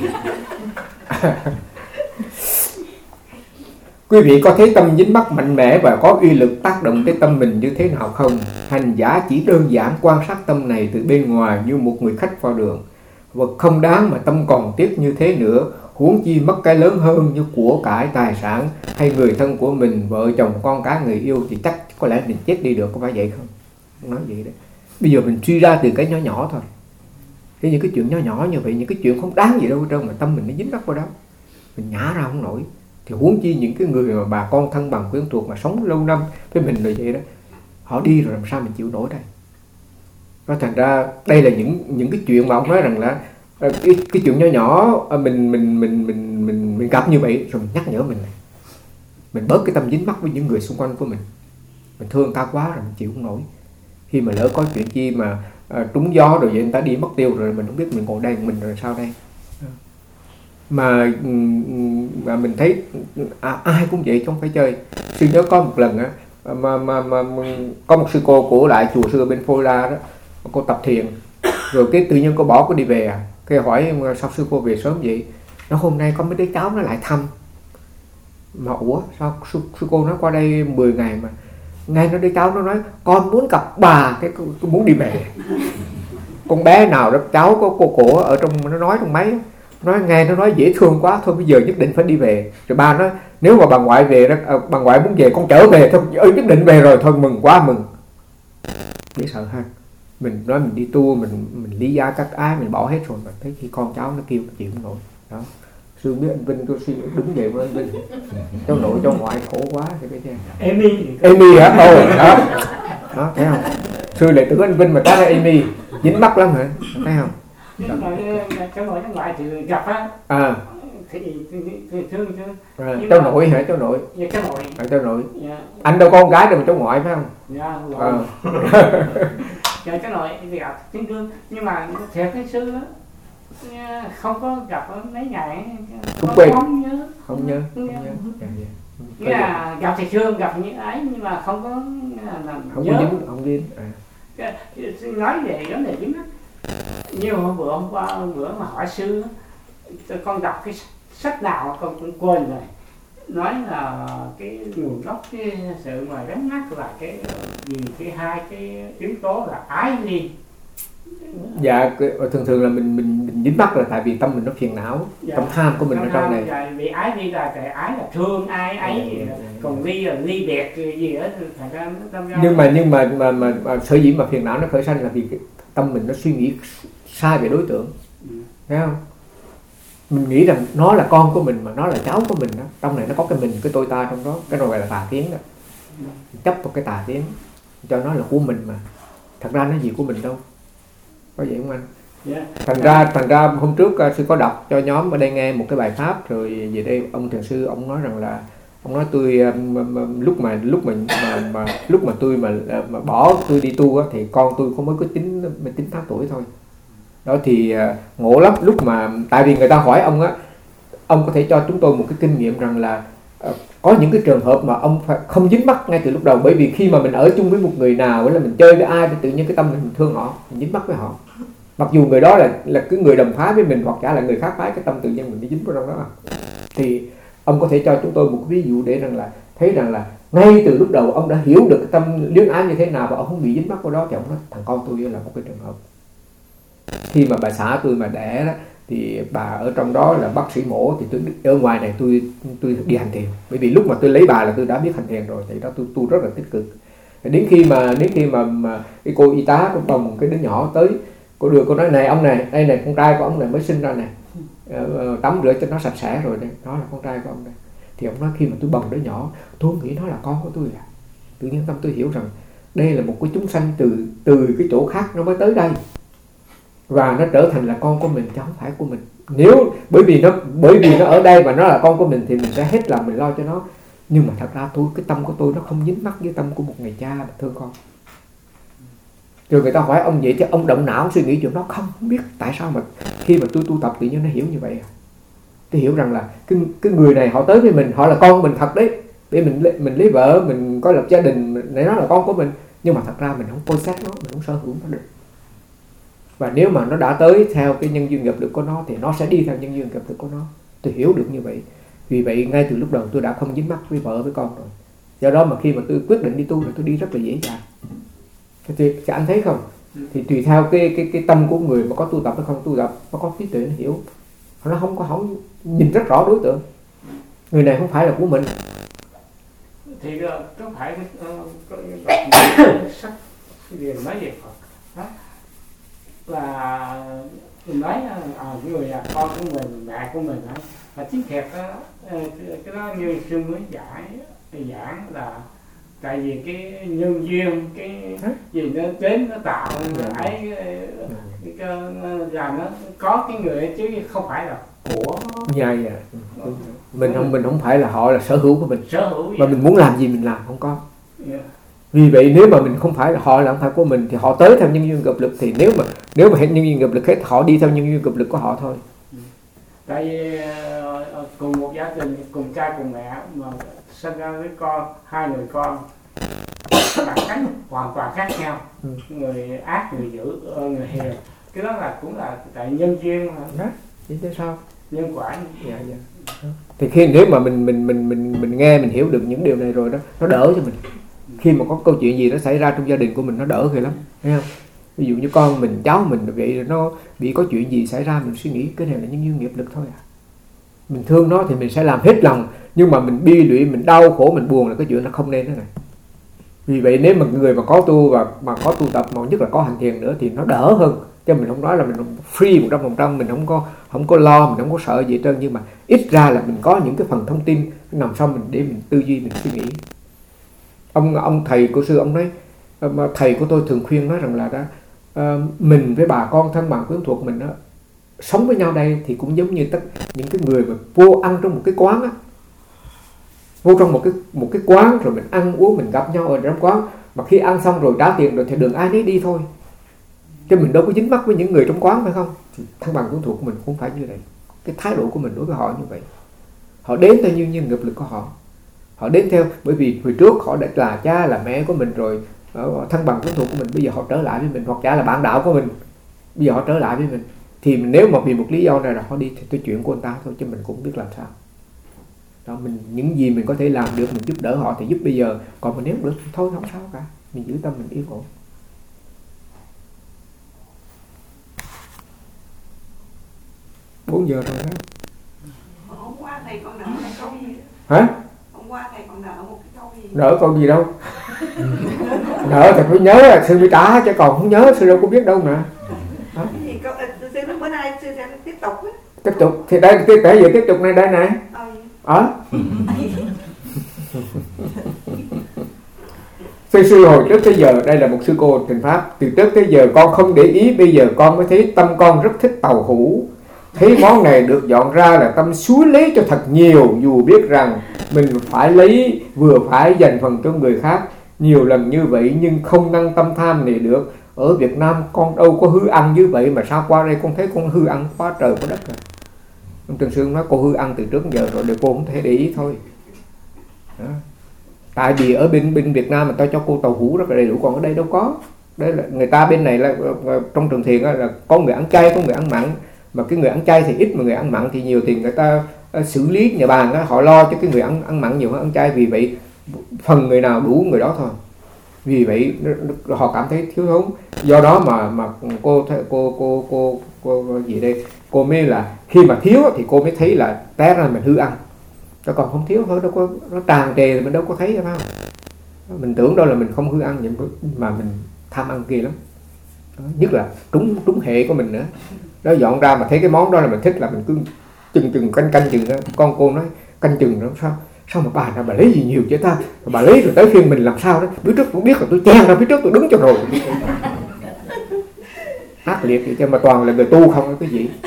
Quý vị có thấy tâm dính mắc mạnh mẽ và có uy lực tác động tới tâm mình như thế nào không? Hành giả chỉ đơn giản quan sát tâm này từ bên ngoài như một người khách vào đường. Vật không đáng mà tâm còn tiếc như thế nữa, huống chi mất cái lớn hơn như của cải tài sản hay người thân của mình, vợ chồng con cái người yêu thì chắc có lẽ mình chết đi được, có phải vậy không? Nói vậy đấy. Bây giờ mình suy ra từ cái nhỏ nhỏ thôi. Thế những cái chuyện nhỏ nhỏ như vậy, những cái chuyện không đáng gì đâu hết trơn mà tâm mình nó dính mắc vào đó, mình nhả ra không nổi. Thì huống chi những cái người mà bà con thân bằng quyến thuộc mà sống lâu năm với mình rồi vậy đó, họ đi rồi làm sao mình chịu nổi đây. Và thành ra đây là những cái chuyện mà ông nói rằng là cái chuyện nhỏ nhỏ mình gặp như vậy rồi mình nhắc nhở mình bớt cái tâm dính mắc với những người xung quanh của mình thương ta quá rồi mình chịu không nổi. Khi mà lỡ có chuyện chi mà trúng gió rồi vậy người ta đi mất tiêu rồi mình không biết mình ngồi đây mình rồi sao đây. Mà mình thấy ai cũng vậy, không phải chơi. Sư nhớ có một lần á mà có một sư cô của lại chùa xưa bên Phôi La đó, cô tập thiền rồi cái tự nhiên cô bỏ cô đi về à. Cái hỏi sao sư cô về sớm vậy? Nó hôm nay có mấy đứa cháu nó lại thăm. Mà ủa sao sư cô nói qua đây 10 ngày mà ngay nó đứa cháu nó nói con muốn gặp bà, cái tôi muốn đi về. Con bé nào đó cháu có cô cổ ở trong, nó nói trong máy, nói nghe nó nói dễ thương quá, thôi bây giờ nhất định phải đi về. Rồi ba nói nếu mà bà ngoại về đó, bà ngoại muốn về con trở về thôi, nhất định về rồi, thôi mừng quá mừng. Dễ sợ ha. Mình nói mình đi tu, mình lý giá các ái, mình bỏ hết rồi mà thấy khi con cháu nó kêu nó chịu không nổi đó. Sư biết anh Vinh, tôi suy đứng về với anh Vinh, cháu nội cháu ngoại khổ quá thì cái Amy hả? Đó đó, thấy không? Sư lại tưởng anh Vinh mà ta là Amy dính mắc lắm hả? Thấy không? Cháu nội cháu ngoại thì gặp á thì thương chứ. Cháu nội hả? Cháu nội. Dạ, cháu nội. Cháu nội. Dạ. Anh đâu có con gái đâu mà cháu ngoại phải không? Dạ, dạ cháu nội thì gặp tiếng thương, nhưng mà thiệt cái sư á không có gặp mấy ngày cũng quên, không nhớ. Nghĩa là gặp thì thương, gặp những ấy nhưng mà không có nhớ. Không dính. Nói về vấn đề dính á, như hôm bữa mà hỏi sư, con đọc cái sách nào con cũng quên rồi. Nói là cái nguồn gốc cái sự mà gắn ngắt là cái gì, cái hai cái yếu tố là ái nghi. Dạ, thường là mình dính mắc là tại vì tâm mình nó phiền não, tâm tham của mình ở trong này. Dạ, vì ái nghi là tại ái là thương ai ấy, còn nghi là ly biệt gì đó, thành ra nó tâm ra. Nhưng mà sở dĩ mà phiền não nó khởi sanh là vì cái tâm mình nó suy nghĩ sai về đối tượng, thấy không? Mình nghĩ rằng nó là con của mình mà nó là cháu của mình đó, trong này nó có cái mình, cái tôi ta trong đó, cái rồi gọi là tà kiến đó. Chấp vào cái tà kiến cho nó là của mình mà thật ra nó gì của mình đâu, có vậy không anh? Thành ra hôm trước sư có đọc cho nhóm ở đây nghe một cái bài pháp rồi về đây ông thiền sư ông nói rằng là ông nói tôi lúc mà tôi mà bỏ tôi đi tu á, thì con tôi có mới có 9 tháng tuổi thôi đó. Thì ngộ lắm, lúc mà tại vì người ta hỏi ông á, ông có thể cho chúng tôi một cái kinh nghiệm rằng là có những cái trường hợp mà ông phải không dính mắc ngay từ lúc đầu, bởi vì khi mà mình ở chung với một người nào hay là mình chơi với ai thì tự nhiên cái tâm mình thương họ, mình dính mắc với họ, mặc dù người đó là cái người đồng phái với mình hoặc cả là người khác phái, cái tâm tự nhiên mình bị dính vào trong đó. Thì ông có thể cho chúng tôi một ví dụ để rằng là thấy rằng là ngay từ lúc đầu ông đã hiểu được cái tâm luyến ái như thế nào và ông không bị dính mắc vào đó. Thì ông nói thằng con tôi là một cái trường hợp, khi mà bà xã tôi mà đẻ đó thì bà ở trong đó là bác sĩ mổ, thì tôi ở ngoài này tôi đi hành thiền, bởi vì lúc mà tôi lấy bà là tôi đã biết hành thiền rồi, thì đó tôi tu rất là tích cực. Đến khi mà cái cô y tá có bồng cái đứa nhỏ tới, cô đưa, cô nói này ông này, đây này con trai của ông này mới sinh ra này, tắm rửa cho nó sạch sẽ rồi đây, đó là con trai của ông đây. Thì ông nói khi mà tôi bồng đứa nhỏ, tôi nghĩ nó là con của tôi à. Tự nhiên tâm tôi hiểu rằng đây là một cái chúng sanh từ cái chỗ khác nó mới tới đây, và nó trở thành là con của mình chứ không phải của mình. Nếu bởi vì nó ở đây và nó là con của mình thì mình sẽ hết lòng mình lo cho nó. Nhưng mà thật ra cái tâm của tôi nó không dính mắc với tâm của một người cha mà thương con. Rồi người ta hỏi ông vậy chứ ông động não suy nghĩ chuyện đó không biết tại sao mà khi mà tôi tu tập tự nhiên nó hiểu như vậy à. Tôi hiểu rằng là cái người này họ tới với mình, họ là con mình thật đấy, để mình lấy vợ, mình có lập gia đình để nó là con của mình, nhưng mà thật ra mình không possess nó, mình không sở hữu nó được. Và nếu mà nó đã tới theo cái nhân duyên nghiệp lực của nó thì nó sẽ đi theo nhân duyên nghiệp lực của nó. Tôi hiểu được như vậy. Vì vậy ngay từ lúc đầu tôi đã không dính mắc với vợ với con rồi. Do đó mà khi mà tôi quyết định đi tu là tôi đi rất là dễ dàng. Thì anh thấy không? Thì tùy theo cái tâm của người mà có tu tập hay không tu tập, nó có trí tuệ nó hiểu. Nó không nhìn rất rõ đối tượng. Người này không phải là của mình. Thì có phải sắc cái điều nói về Phật đó là mình nói người là con của mình, mẹ của mình đó. Mà chính thiệt đó, cái đó như sư mới giảng là tại vì cái nhân duyên, cái gì nó đến nó tạo ấy là nó có cái người chứ không phải là của mình không phải là họ là sở hữu của mình, mà mình muốn làm gì mình làm không có. Vì vậy nếu mà mình không phải là họ là không phải của mình thì họ tới theo nhân duyên nghiệp lực, thì nếu mà hết nhân duyên nghiệp lực hết họ đi theo nhân duyên nghiệp lực của họ thôi. Tại vì cùng một gia đình, cùng cha cùng mẹ mà sinh ra với con, hai người con bản tính hoàn toàn khác nhau, người ác, người dữ, người hiền, cái đó là cũng là tại nhân duyên mà. Chứ sao? Nhân quả. Dạ. Thì khi nếu mà mình nghe mình hiểu được những điều này rồi đó, nó đỡ cho mình. Khi mà có câu chuyện gì nó xảy ra trong gia đình của mình nó đỡ ghê lắm, thấy không? Ví dụ như con mình, cháu mình vậy, nó bị có chuyện gì xảy ra, mình suy nghĩ cái này là nhân duyên nghiệp lực thôi à. Mình thương nó thì mình sẽ làm hết lòng, nhưng mà mình bi lụy, mình đau khổ, mình buồn là cái chuyện nó không nên thế này. Vì vậy nếu mà người mà có tu và mà có tu tập, mà nhất là có hành thiền nữa thì nó đỡ hơn. Chứ mình không nói là mình free 100%, mình không có lo, mình không có sợ gì hết trơn, nhưng mà ít ra là mình có những cái phần thông tin nằm sau mình để mình tư duy, mình suy nghĩ. Ông thầy của sư ông nói, thầy của tôi thường khuyên nói rằng là đó, mình với bà con thân bằng quyến thuộc mình đó, sống với nhau đây thì cũng giống như những cái người mà vô ăn trong một cái quán á, vô trong một cái quán rồi mình ăn uống, mình gặp nhau ở trong quán, mà khi ăn xong rồi trả tiền rồi thì đường ai nấy đi thôi, chứ mình đâu có dính mắc với những người trong quán, phải không? Thì thân bằng quyến thuộc của mình cũng phải như vậy. Cái thái độ của mình đối với họ như vậy. Họ đến theo như nghiệp lực của họ. Họ đến theo bởi vì hồi trước họ đã là cha là mẹ của mình rồi, thân bằng quyến thuộc của mình, bây giờ họ trở lại với mình, hoặc giả là bạn đạo của mình, bây giờ họ trở lại với mình. Thì nếu mà vì một lý do này là họ đi thì cái chuyện của người ta thôi, chứ mình cũng biết làm sao. Đó, những gì mình có thể làm được mình giúp đỡ họ thì giúp bây giờ, còn mà nếu được thì thôi không sao cả, mình giữ tâm mình yên ổn. 4 giờ rồi đó. Hôm qua thầy còn nợ một câu gì? Hả? Hôm qua thầy còn nợ một cái câu gì? Nợ câu gì đâu. Nợ thì phải nhớ là sư mới trả, chứ còn không nhớ sư đâu có biết đâu mà. Gì câu sư nói bữa nay sư sẽ tiếp tục á. Tiếp tục thì đây kể về tiếp tục này đây này. Sư hồi trước tới giờ, đây là một sư cô Trình Pháp, từ trước tới giờ con không để ý, bây giờ con mới thấy tâm con rất thích tàu hũ. Thấy món này được dọn ra là tâm xúi lấy cho thật nhiều, dù biết rằng mình phải lấy vừa phải dành phần cho người khác. Nhiều lần như vậy nhưng không nâng tâm tham này được. Ở Việt Nam con đâu có hư ăn như vậy, mà sao qua đây con thấy con hư ăn quá trời quá đất rồi. Ông Trần Sương nói cô hư ăn từ trước giờ rồi, để cô không thể để ý thôi. Đó. Tại vì ở bên Việt Nam người ta cho cô tàu hũ rất là đầy đủ, còn ở đây đâu có. Đấy là người ta bên này là trong trường thiền là có người ăn chay, có người ăn mặn, mà cái người ăn chay thì ít mà người ăn mặn thì nhiều, thì người ta xử lý nhà bàn họ lo cho cái người ăn mặn nhiều hơn ăn chay, vì vậy phần người nào đủ người đó thôi. Vì vậy họ cảm thấy thiếu thốn. Do đó mà cô gì đây, cô mới là khi mà thiếu thì cô mới thấy là té ra mình hư ăn. Chứ còn không thiếu thôi, đâu có, nó tràn trề mình đâu có thấy, phải không? Mình tưởng đâu là mình không hư ăn, nhưng mà mình tham ăn kia lắm. Đó, nhất là trúng hệ của mình nữa. Đó, dọn ra mà thấy cái món đó là mình thích là mình cứ chừng canh chừng đó. Con cô nói canh chừng đó, sao mà bà lấy gì nhiều chứ ta, bà lấy rồi tới phiên mình làm sao đó. Bữa trước tôi biết là tôi chen ra phía trước tôi đứng cho rồi. Ác liệt vậy chứ, mà toàn là người tu không cái gì.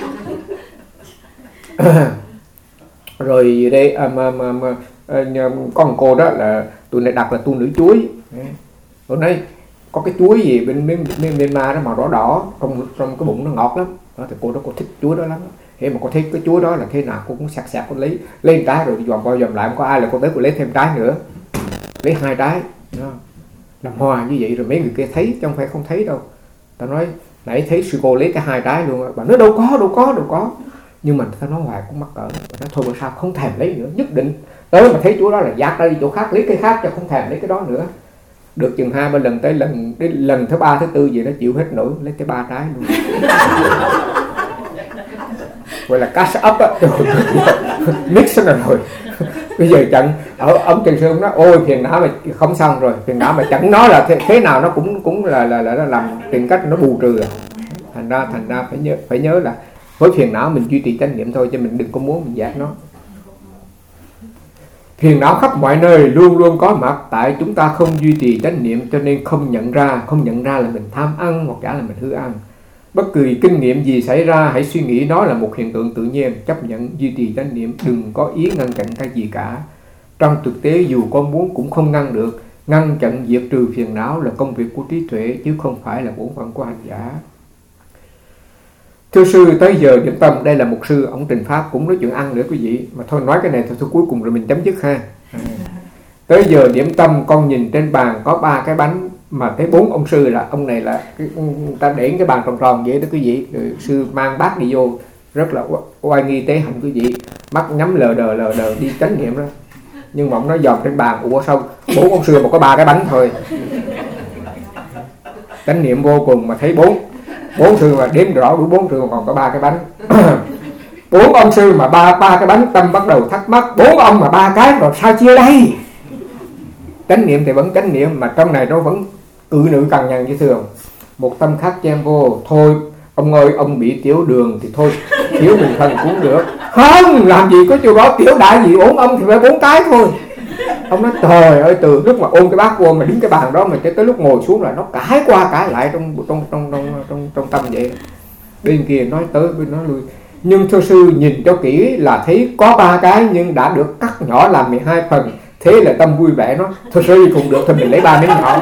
Rồi đây con cô đó là tụi này đặt là tu nữ chuối. Tôi nói có cái chuối gì bên Myanmar đó màu đỏ đỏ trong cái bụng nó ngọt lắm. Đó, thì cô đó cô thích chuối đó lắm. Thế mà cô thấy cái chuối đó là thế nào cô cũng sạc cô lấy trái rồi dòm qua dòm lại, không có ai là cô tới cô lấy thêm trái nữa, lấy 2 trái đó. Làm hòa như vậy rồi mấy người kia thấy chứ không phải không thấy đâu. Ta nói nãy thấy sư cô lấy cái 2 trái luôn, bà nói đâu có. Nhưng mà ta nói hoài cũng mắc cỡ. Bà nói thôi bữa sau không thèm lấy nữa, nhất định tới mà thấy chuối đó là dạt ra đi chỗ khác lấy cái khác, cho không thèm lấy cái đó nữa. Được chừng 2-3 lần, tới lần thứ 3 thứ 4 gì đó chịu hết nổi, lấy tới 3 trái luôn. Gọi là cash up á, mix rồi. Bây giờ chẳng ở ông Trần Sư nói ôi phiền não mà không xong rồi, phiền não mà chẳng nói là thế nào nó cũng là làm tìm cách nó bù trừ. Thành ra phải nhớ là với phiền não mình duy trì chánh niệm thôi, chứ mình đừng có muốn mình dạt nó. Phiền não khắp mọi nơi luôn luôn có mặt, tại chúng ta không duy trì chánh niệm cho nên không nhận ra là mình tham ăn hoặc giả là mình hư ăn. Bất kỳ kinh nghiệm gì xảy ra hãy suy nghĩ nó là một hiện tượng tự nhiên, chấp nhận duy trì chánh niệm, đừng có ý ngăn chặn cái gì cả. Trong thực tế dù có muốn cũng không ngăn được. Ngăn chặn diệt trừ phiền não là công việc của trí tuệ chứ không phải là bổn phận của hành giả. Thưa sư, tới giờ điểm tâm, đây là một sư ông Trình Pháp cũng nói chuyện ăn nữa quý vị, mà thôi nói cái này thôi cuối cùng rồi mình chấm dứt ha. Tới giờ điểm tâm con nhìn trên bàn có 3 cái bánh, mà thấy 4 ông sư là ông này là ta để cái bàn tròn tròn vậy đó quý vị. Rồi sư mang bát đi vô rất là oai nghi tế hạnh quý vị, mắt nhắm lờ đờ đi chánh niệm đó. Nhưng mà ông nói dòm trên bàn, ủa sao 4 ông sư mà có 3 cái bánh thôi. Chánh niệm vô cùng mà thấy 4 sư mà đếm rõ đủ 4 sư mà còn có 3 cái bánh. 4 ông sư mà ba cái bánh, tâm bắt đầu thắc mắc 4 ông mà 3 cái rồi sao chia đây. Chánh niệm thì vẫn chánh niệm, mà trong này nó vẫn cự nữ cằn nhằn như thường. Một tâm khác chen vô, thôi ông ơi ông bị tiểu đường thì thôi tiểu bình thần cũng được. Không, làm gì có chỗ đó, tiểu đại gì 4 ông thì phải 4 cái thôi. Ông nói trời ơi, từ lúc mà ôm cái bát vô mà đứng cái bàn đó mà tới lúc ngồi xuống là nó cãi qua cãi lại trong tâm vậy. Bên kia nói tới bên nói lui. Nhưng thưa sư nhìn cho kỹ là thấy có 3 cái nhưng đã được cắt nhỏ làm 12 phần. Thế là tâm vui vẻ, nó thôi sư cũng được thì mình lấy 3 miếng nhỏ.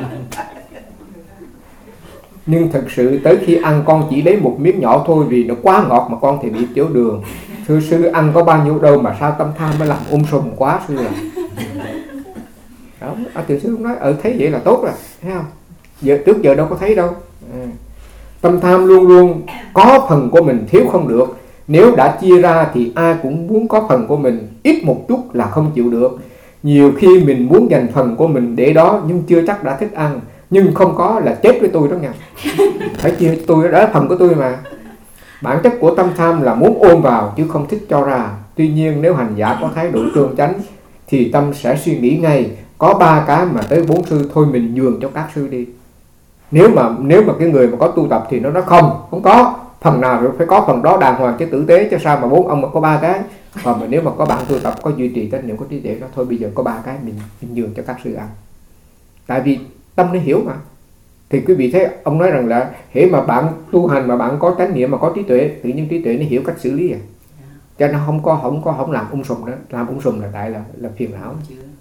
Nhưng thật sự tới khi ăn con chỉ lấy 1 miếng nhỏ thôi, vì nó quá ngọt mà con thì bị tiểu đường. Thưa sư ăn có bao nhiêu đâu mà sao tâm tham mới làm sùm quá sư à. Đó, tiểu sư nói thấy vậy là tốt rồi, thấy không? Trước giờ đâu có thấy đâu. Tâm tham luôn luôn có phần của mình, thiếu không được. Nếu đã chia ra thì ai cũng muốn có phần của mình, ít một chút là không chịu được. Nhiều khi mình muốn dành phần của mình để đó nhưng chưa chắc đã thích ăn, nhưng không có là chết với tôi đó nha. Phải chia tôi, đó là phần của tôi mà. Bản chất của tâm tham là muốn ôm vào chứ không thích cho ra. Tuy nhiên nếu hành giả có thái độ trương chánh thì tâm sẽ suy nghĩ ngay, có 3 cái mà tới 4 sư, thôi mình nhường cho các sư đi. Nếu mà cái người mà có tu tập thì nó nói không có, phần nào rồi phải có phần đó đàng hoàng chứ tử tế, chứ sao mà 4 ông mà có 3 cái. Còn mà nếu mà có bạn tu tập có duy trì chánh niệm có trí tuệ đó, thôi bây giờ có 3 cái mình nhường cho các sư ăn. Tại vì tâm nó hiểu mà. Thì quý vị thấy ông nói rằng là hễ mà bạn tu hành mà bạn có chánh niệm mà có trí tuệ, tự nhiên trí tuệ nó hiểu cách xử lý à. Cho nó không làm sùm đó, làm sùm là tại là phiền não.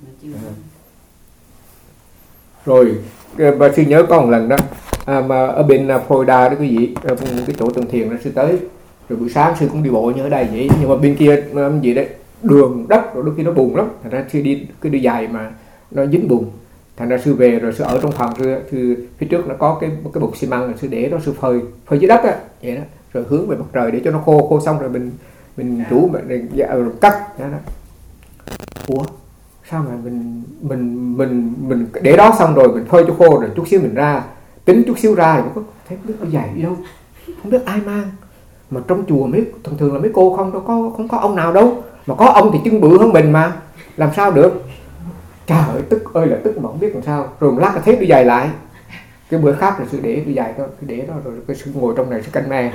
Rồi bà sư nhớ có một lần đó mà ở bên Florida đó quý vị, cái chỗ tường thiền đó sư tới, rồi buổi sáng sư cũng đi bộ như ở đây vậy, nhưng mà bên kia gì đấy đường đất, rồi đôi khi nó bùn lắm, thành ra sư đi cái đi giày mà nó dính bùn, thành ra sư về rồi sư ở trong phòng sư phía trước nó có cái bục xi măng, rồi sư để đó sư phơi dưới đất á, vậy đó, rồi hướng về mặt trời để cho nó khô xong rồi mình rủ mình cắt đó. Ủa sao mà mình để đó xong rồi mình phơi cho khô rồi chút xíu mình ra tính chút xíu ra rồi có thấy biết đôi giày đi đâu, không biết ai mang, mà trong chùa thường là mấy cô không có ông nào đâu, mà có ông thì chân bự hơn mình mà làm sao được. Trời ơi, tức ơi là tức mà không biết làm sao. Rồi một lát thấy đôi giày lại, cái bữa khác là sư để đôi giày đó, sư để đó rồi cái sư ngồi trong này sư canh me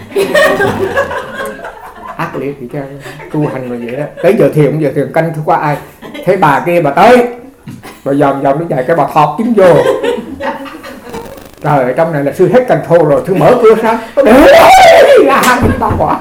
ác liệt thì cha tu hành mà vậy đó. Tới giờ thiền canh thứ qua ai thấy bà kia bà tới rồi dòm đôi giày cái bà thọt kiếm vô. Trời ơi, trong này là sư hết cần thô rồi, sư mở cửa sáng để là hàng ta quả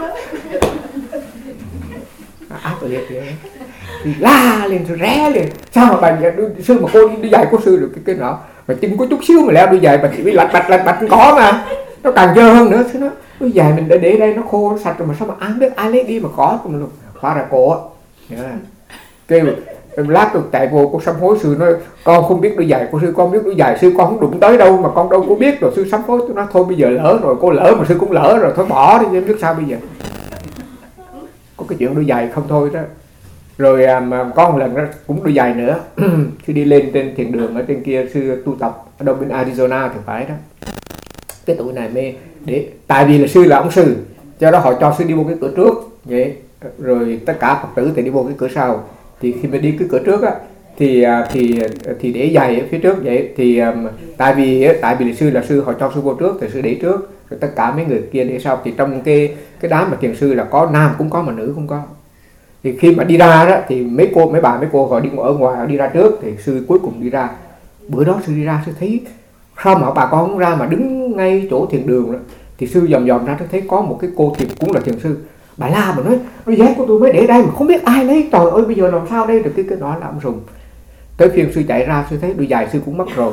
ác liệt vậy. Thì la lên rồi ré liền, sao mà bà sư mà cô đi giày của sư được cái nọ mà chân có chút xíu mà leo đôi giày bà chỉ bị lạch bạch có mà nó càng dơ hơn nữa. Sư nói đôi giày mình để đây nó khô nó sạch rồi mà sao mà ai biết ai lấy đi mà có cũng luôn, khóa ra cổ á. Cái lát tôi chạy vô cô sám hối sư nói con không biết đôi giày của sư, con biết đôi giày sư con không đụng tới đâu mà con đâu có biết. Rồi sư sám hối tôi nói thôi bây giờ lỡ rồi, cô lỡ mà sư cũng lỡ rồi, thôi bỏ đi em biết sao bây giờ. Có cái chuyện đôi giày không thôi đó. Rồi mà có một lần đó cũng đôi giày nữa sư đi lên trên thiền đường ở trên kia, sư tu tập ở đâu bên Arizona thì phải đó. Cái tuổi này mê để tại vì là sư là ông sư, cho đó họ cho sư đi vô cái cửa trước vậy, rồi tất cả Phật tử thì đi vô cái cửa sau. Thì khi mà đi cái cửa trước á thì để giày ở phía trước vậy. Thì tại vì là sư họ cho sư vô trước thì sư để trước, rồi tất cả mấy người kia để sau. Thì trong cái đám mà thiền sư là có nam cũng có mà nữ cũng có. Thì khi mà đi ra đó thì mấy cô họ đi ở ngoài, họ đi ra trước thì sư cuối cùng đi ra. Bữa đó sư đi ra sư thấy sao mà bà con không ra mà đứng ngay chỗ thiền đường đó. Thì sư dòm ra tôi thấy có một cái cô thiền cũng là thiền sư, bà la mà nói đôi giày của tôi mới để đây mà không biết ai lấy, trời ơi bây giờ làm sao đây. Được cái đó là ông sùng. Tới phiên sư chạy ra sư thấy đôi giày sư cũng mất rồi.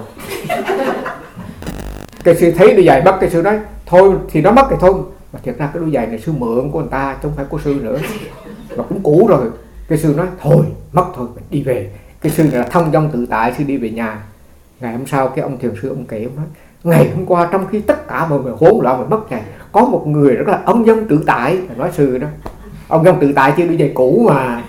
Cái sư thấy đôi giày mất, cái sư nói thôi thì nó mất thì thôi, mà thiệt ra cái đôi giày này sư mượn của người ta chứ không phải của sư nữa, và cũng cũ rồi. Cái sư nói thôi mất thôi mình đi về. Cái sư là thông dong tự tại, sư đi về nhà. Ngày hôm sau cái ông thiền sư ông kể, ông nói ngày hôm qua trong khi tất cả mọi người hỗn loạn và mất giày, có một người rất là ông dong tự tại. Nói sư đó ông dong tự tại chứ đôi giày cũ mà.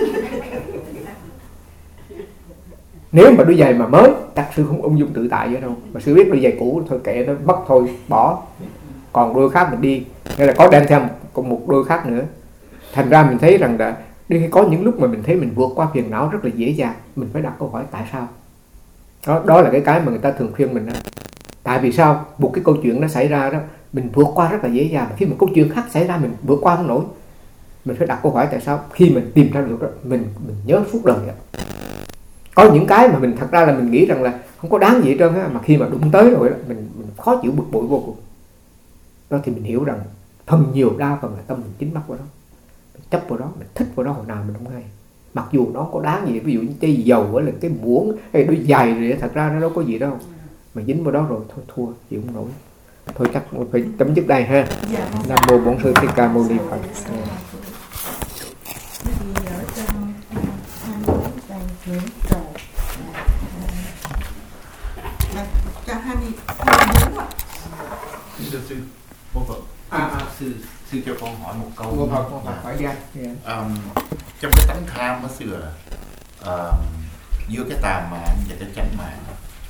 Nếu mà đôi giày mà mới chắc sư không ung dung tự tại vậy đâu, mà sư biết đôi giày cũ thôi kệ nó mất thôi bỏ, còn đôi khác mình đi, nghĩa là có đem theo còn một đôi khác nữa. Thành ra mình thấy rằng là đi có những lúc mà mình thấy mình vượt qua phiền não rất là dễ dàng, mình phải đặt câu hỏi tại sao. Đó là cái mà người ta thường khuyên mình đó. Tại vì sao một cái câu chuyện nó xảy ra đó mình vượt qua rất là dễ dàng, khi một câu chuyện khác xảy ra mình vượt qua không nổi. Mình phải đặt câu hỏi tại sao. Khi mình tìm ra được đó mình nhớ suốt đời đó. Có những cái mà mình thật ra là mình nghĩ rằng là không có đáng gì hết trơn á, mà khi mà đụng tới rồi đó, mình khó chịu bực bội vô cùng. Đó thì mình hiểu rằng phần nhiều đa phần là tâm mình chính mắc vào đó, mình chấp vào đó, mình thích vào đó hồi nào mình không hay. Mặc dù nó có đáng gì, ví dụ như chai dầu hay là cái muỗng hay đôi giày rồi, thật ra nó đâu có gì đâu, mà dính vào đó rồi thôi thua chịu không nổi. Thôi chắc phải chấm dứt đây ha. Nam mô Bổn Sư Thích Ca Mâu Ni Phật. Sư cho con hỏi một câu. Hỏi đi anh. Trong cái tánh tham đó sư là giữa cái tà mạng và cái chánh mạng,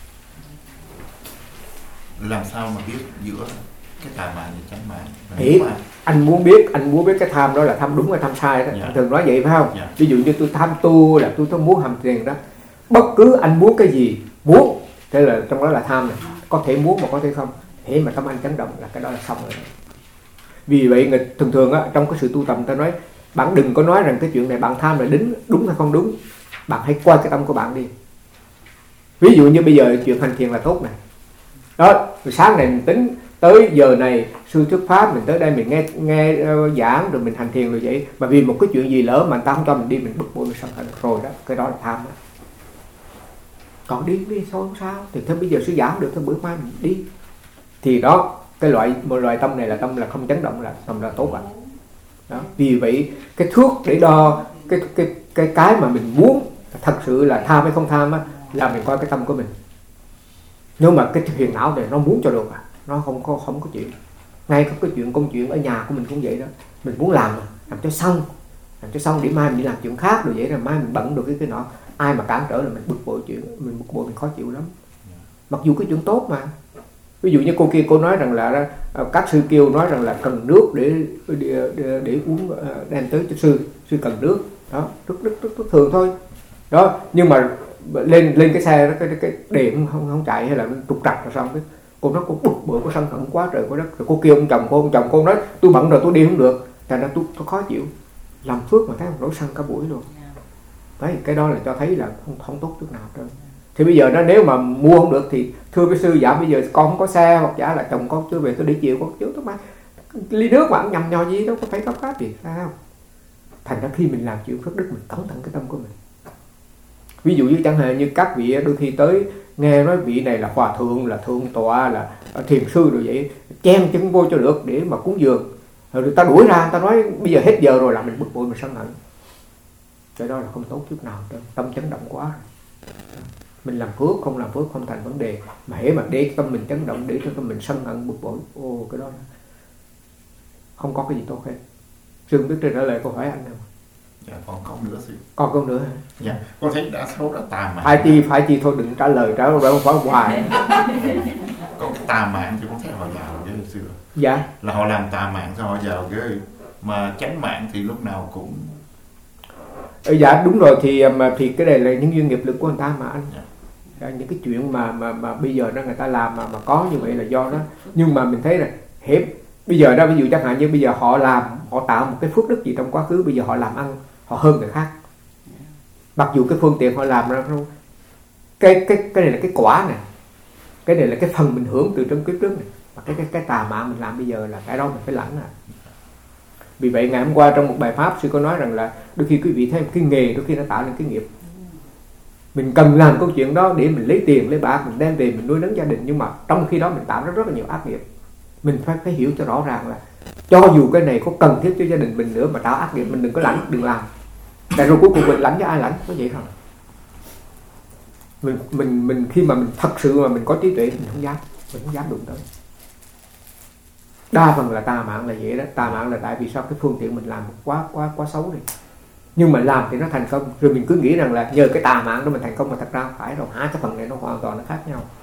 làm sao mà biết giữa cái tà mạng và chánh mạng? Anh muốn biết cái tham đó là tham đúng hay tham sai đó. Anh thường nói vậy phải không? Ví dụ như tôi tham tu là tôi muốn hành thiền đó. Bất cứ anh muốn cái gì, muốn thế là trong đó là tham này. Có thể muốn mà có thể không. Thế mà tâm anh chấn động là cái đó là xong rồi. Vì vậy người thường á, trong cái sự tu tập ta nói bạn đừng có nói rằng cái chuyện này bạn tham là đúng hay không đúng. Bạn hãy coi cái tâm của bạn đi. Ví dụ như bây giờ chuyện hành thiền là tốt này. Đó, sáng này mình tính tới giờ này sư thuyết pháp, mình tới đây mình nghe giảng rồi mình hành thiền rồi vậy. Mà vì một cái chuyện gì lỡ mà người ta không cho mình đi, mình bực bội mình sân hận rồi đó, cái đó là tham đó. Còn đi thôi không sao, thì thôi bây giờ sư giảng được, thôi bữa mai mình đi. Thì đó, một loại tâm này là tâm là không chấn động, là tâm là tốt ạ. Đó. Vì vậy cái thước để đo cái mà mình muốn thật sự là tham hay không tham á, là mình coi cái tâm của mình. Nếu mà cái phiền não này nó muốn cho được nó không có chuyện. Ngay cái công chuyện ở nhà của mình cũng vậy đó, mình muốn làm cho xong để mai mình đi làm chuyện khác rồi vậy, là mai mình bận được cái nọ, ai mà cản trở là mình bực bội, mình khó chịu lắm. Mặc dù cái chuyện tốt mà, ví dụ như cô kia cô nói rằng là các sư kêu nói rằng là cần nước để uống, đem tới cho sư cần nước đó, rất thường thôi đó. Nhưng mà lên cái xe đó, cái điện không chạy hay là trục trặc rồi xong, cái cô nói cô bực bội, cô sân hận quá trời quá đất, rồi cô kêu ông chồng cô nói tôi bận rồi tôi đi không được, thành ra tôi khó chịu. Làm phước mà thấy nổi sân cả buổi luôn đấy, cái đó là cho thấy là không tốt chút nào hết. Thì bây giờ nó nếu mà mua không được thì thưa với sư, dạ bây giờ con không có xe, hoặc giả là chồng con chưa về, tôi để chiều con chứ tôi mà ly nước mà nhầm nhò gì đâu có phải cấp gì sao. Thành ra khi mình làm chuyện phước đức mình cẩn thận cái tâm của mình. Ví dụ như chẳng hạn như các vị đôi khi tới nghe nói vị này là hòa thượng, là thượng tọa, là thiền sư rồi vậy, chen chân vô cho được để mà cúng dường, rồi ta đuổi ra, ta nói bây giờ hết giờ rồi, là mình bực bội, mình sân hận. Cái đó là không tốt chút nào, tâm chấn động quá rồi. Mình làm phước không làm phước không thành vấn đề, mà hễ mà để tâm mình chấn động, để cho tâm mình sân hận bực bội, cái đó không có cái gì tốt hết. Sư biết trả lời câu hỏi anh nào? Dạ còn câu nữa sư. Còn câu nữa hả? Dạ con thấy đa số là tà mạng. Phải chi thôi, đừng trả lời không phải hoài. Có tà mạng thì cũng thấy họ giàu với sư. Dạ. Là họ làm tà mạng cho họ giàu ghê, mà chánh mạng thì lúc nào cũng. Dạ đúng rồi, thì cái này là những duyên nghiệp lực của người ta mà anh. Dạ. Những cái chuyện mà bây giờ đó người ta làm mà có như vậy là do đó. Nhưng mà mình thấy là hiệp bây giờ đó, ví dụ chẳng hạn như bây giờ họ tạo một cái phước đức gì trong quá khứ, bây giờ họ làm ăn họ hơn người khác, mặc dù cái phương tiện họ làm ra không. Cái này là cái quả này, cái này là cái phần mình hưởng từ trong kiếp trước này, và cái tà mạng mình làm bây giờ là cái đó mình phải lãnh à. Vì vậy ngày hôm qua trong một bài pháp sư có nói rằng là đôi khi quý vị thấy cái nghề đôi khi nó tạo nên cái nghiệp. Mình cần làm câu chuyện đó để mình lấy tiền lấy bạc, mình đem về mình nuôi nấng gia đình, nhưng mà trong khi đó mình tạo rất là nhiều ác nghiệp. Mình phải hiểu cho rõ ràng là cho dù cái này có cần thiết cho gia đình mình nữa mà tạo ác nghiệp, mình đừng có lãnh, đừng làm. Tại rồi cuối cùng mình lãnh cho ai lãnh, có vậy không? Mình khi mà mình thật sự mà mình có trí tuệ mình không dám đụng tới. Đa phần là tà mạng là vậy đó. Tà mạng là tại vì sao cái phương tiện mình làm quá xấu đi, nhưng mà làm thì nó thành công, rồi mình cứ nghĩ rằng là nhờ cái tà mạng đó mình thành công, mà thật ra không phải đâu. Hai cái phần này nó hoàn toàn là khác nhau.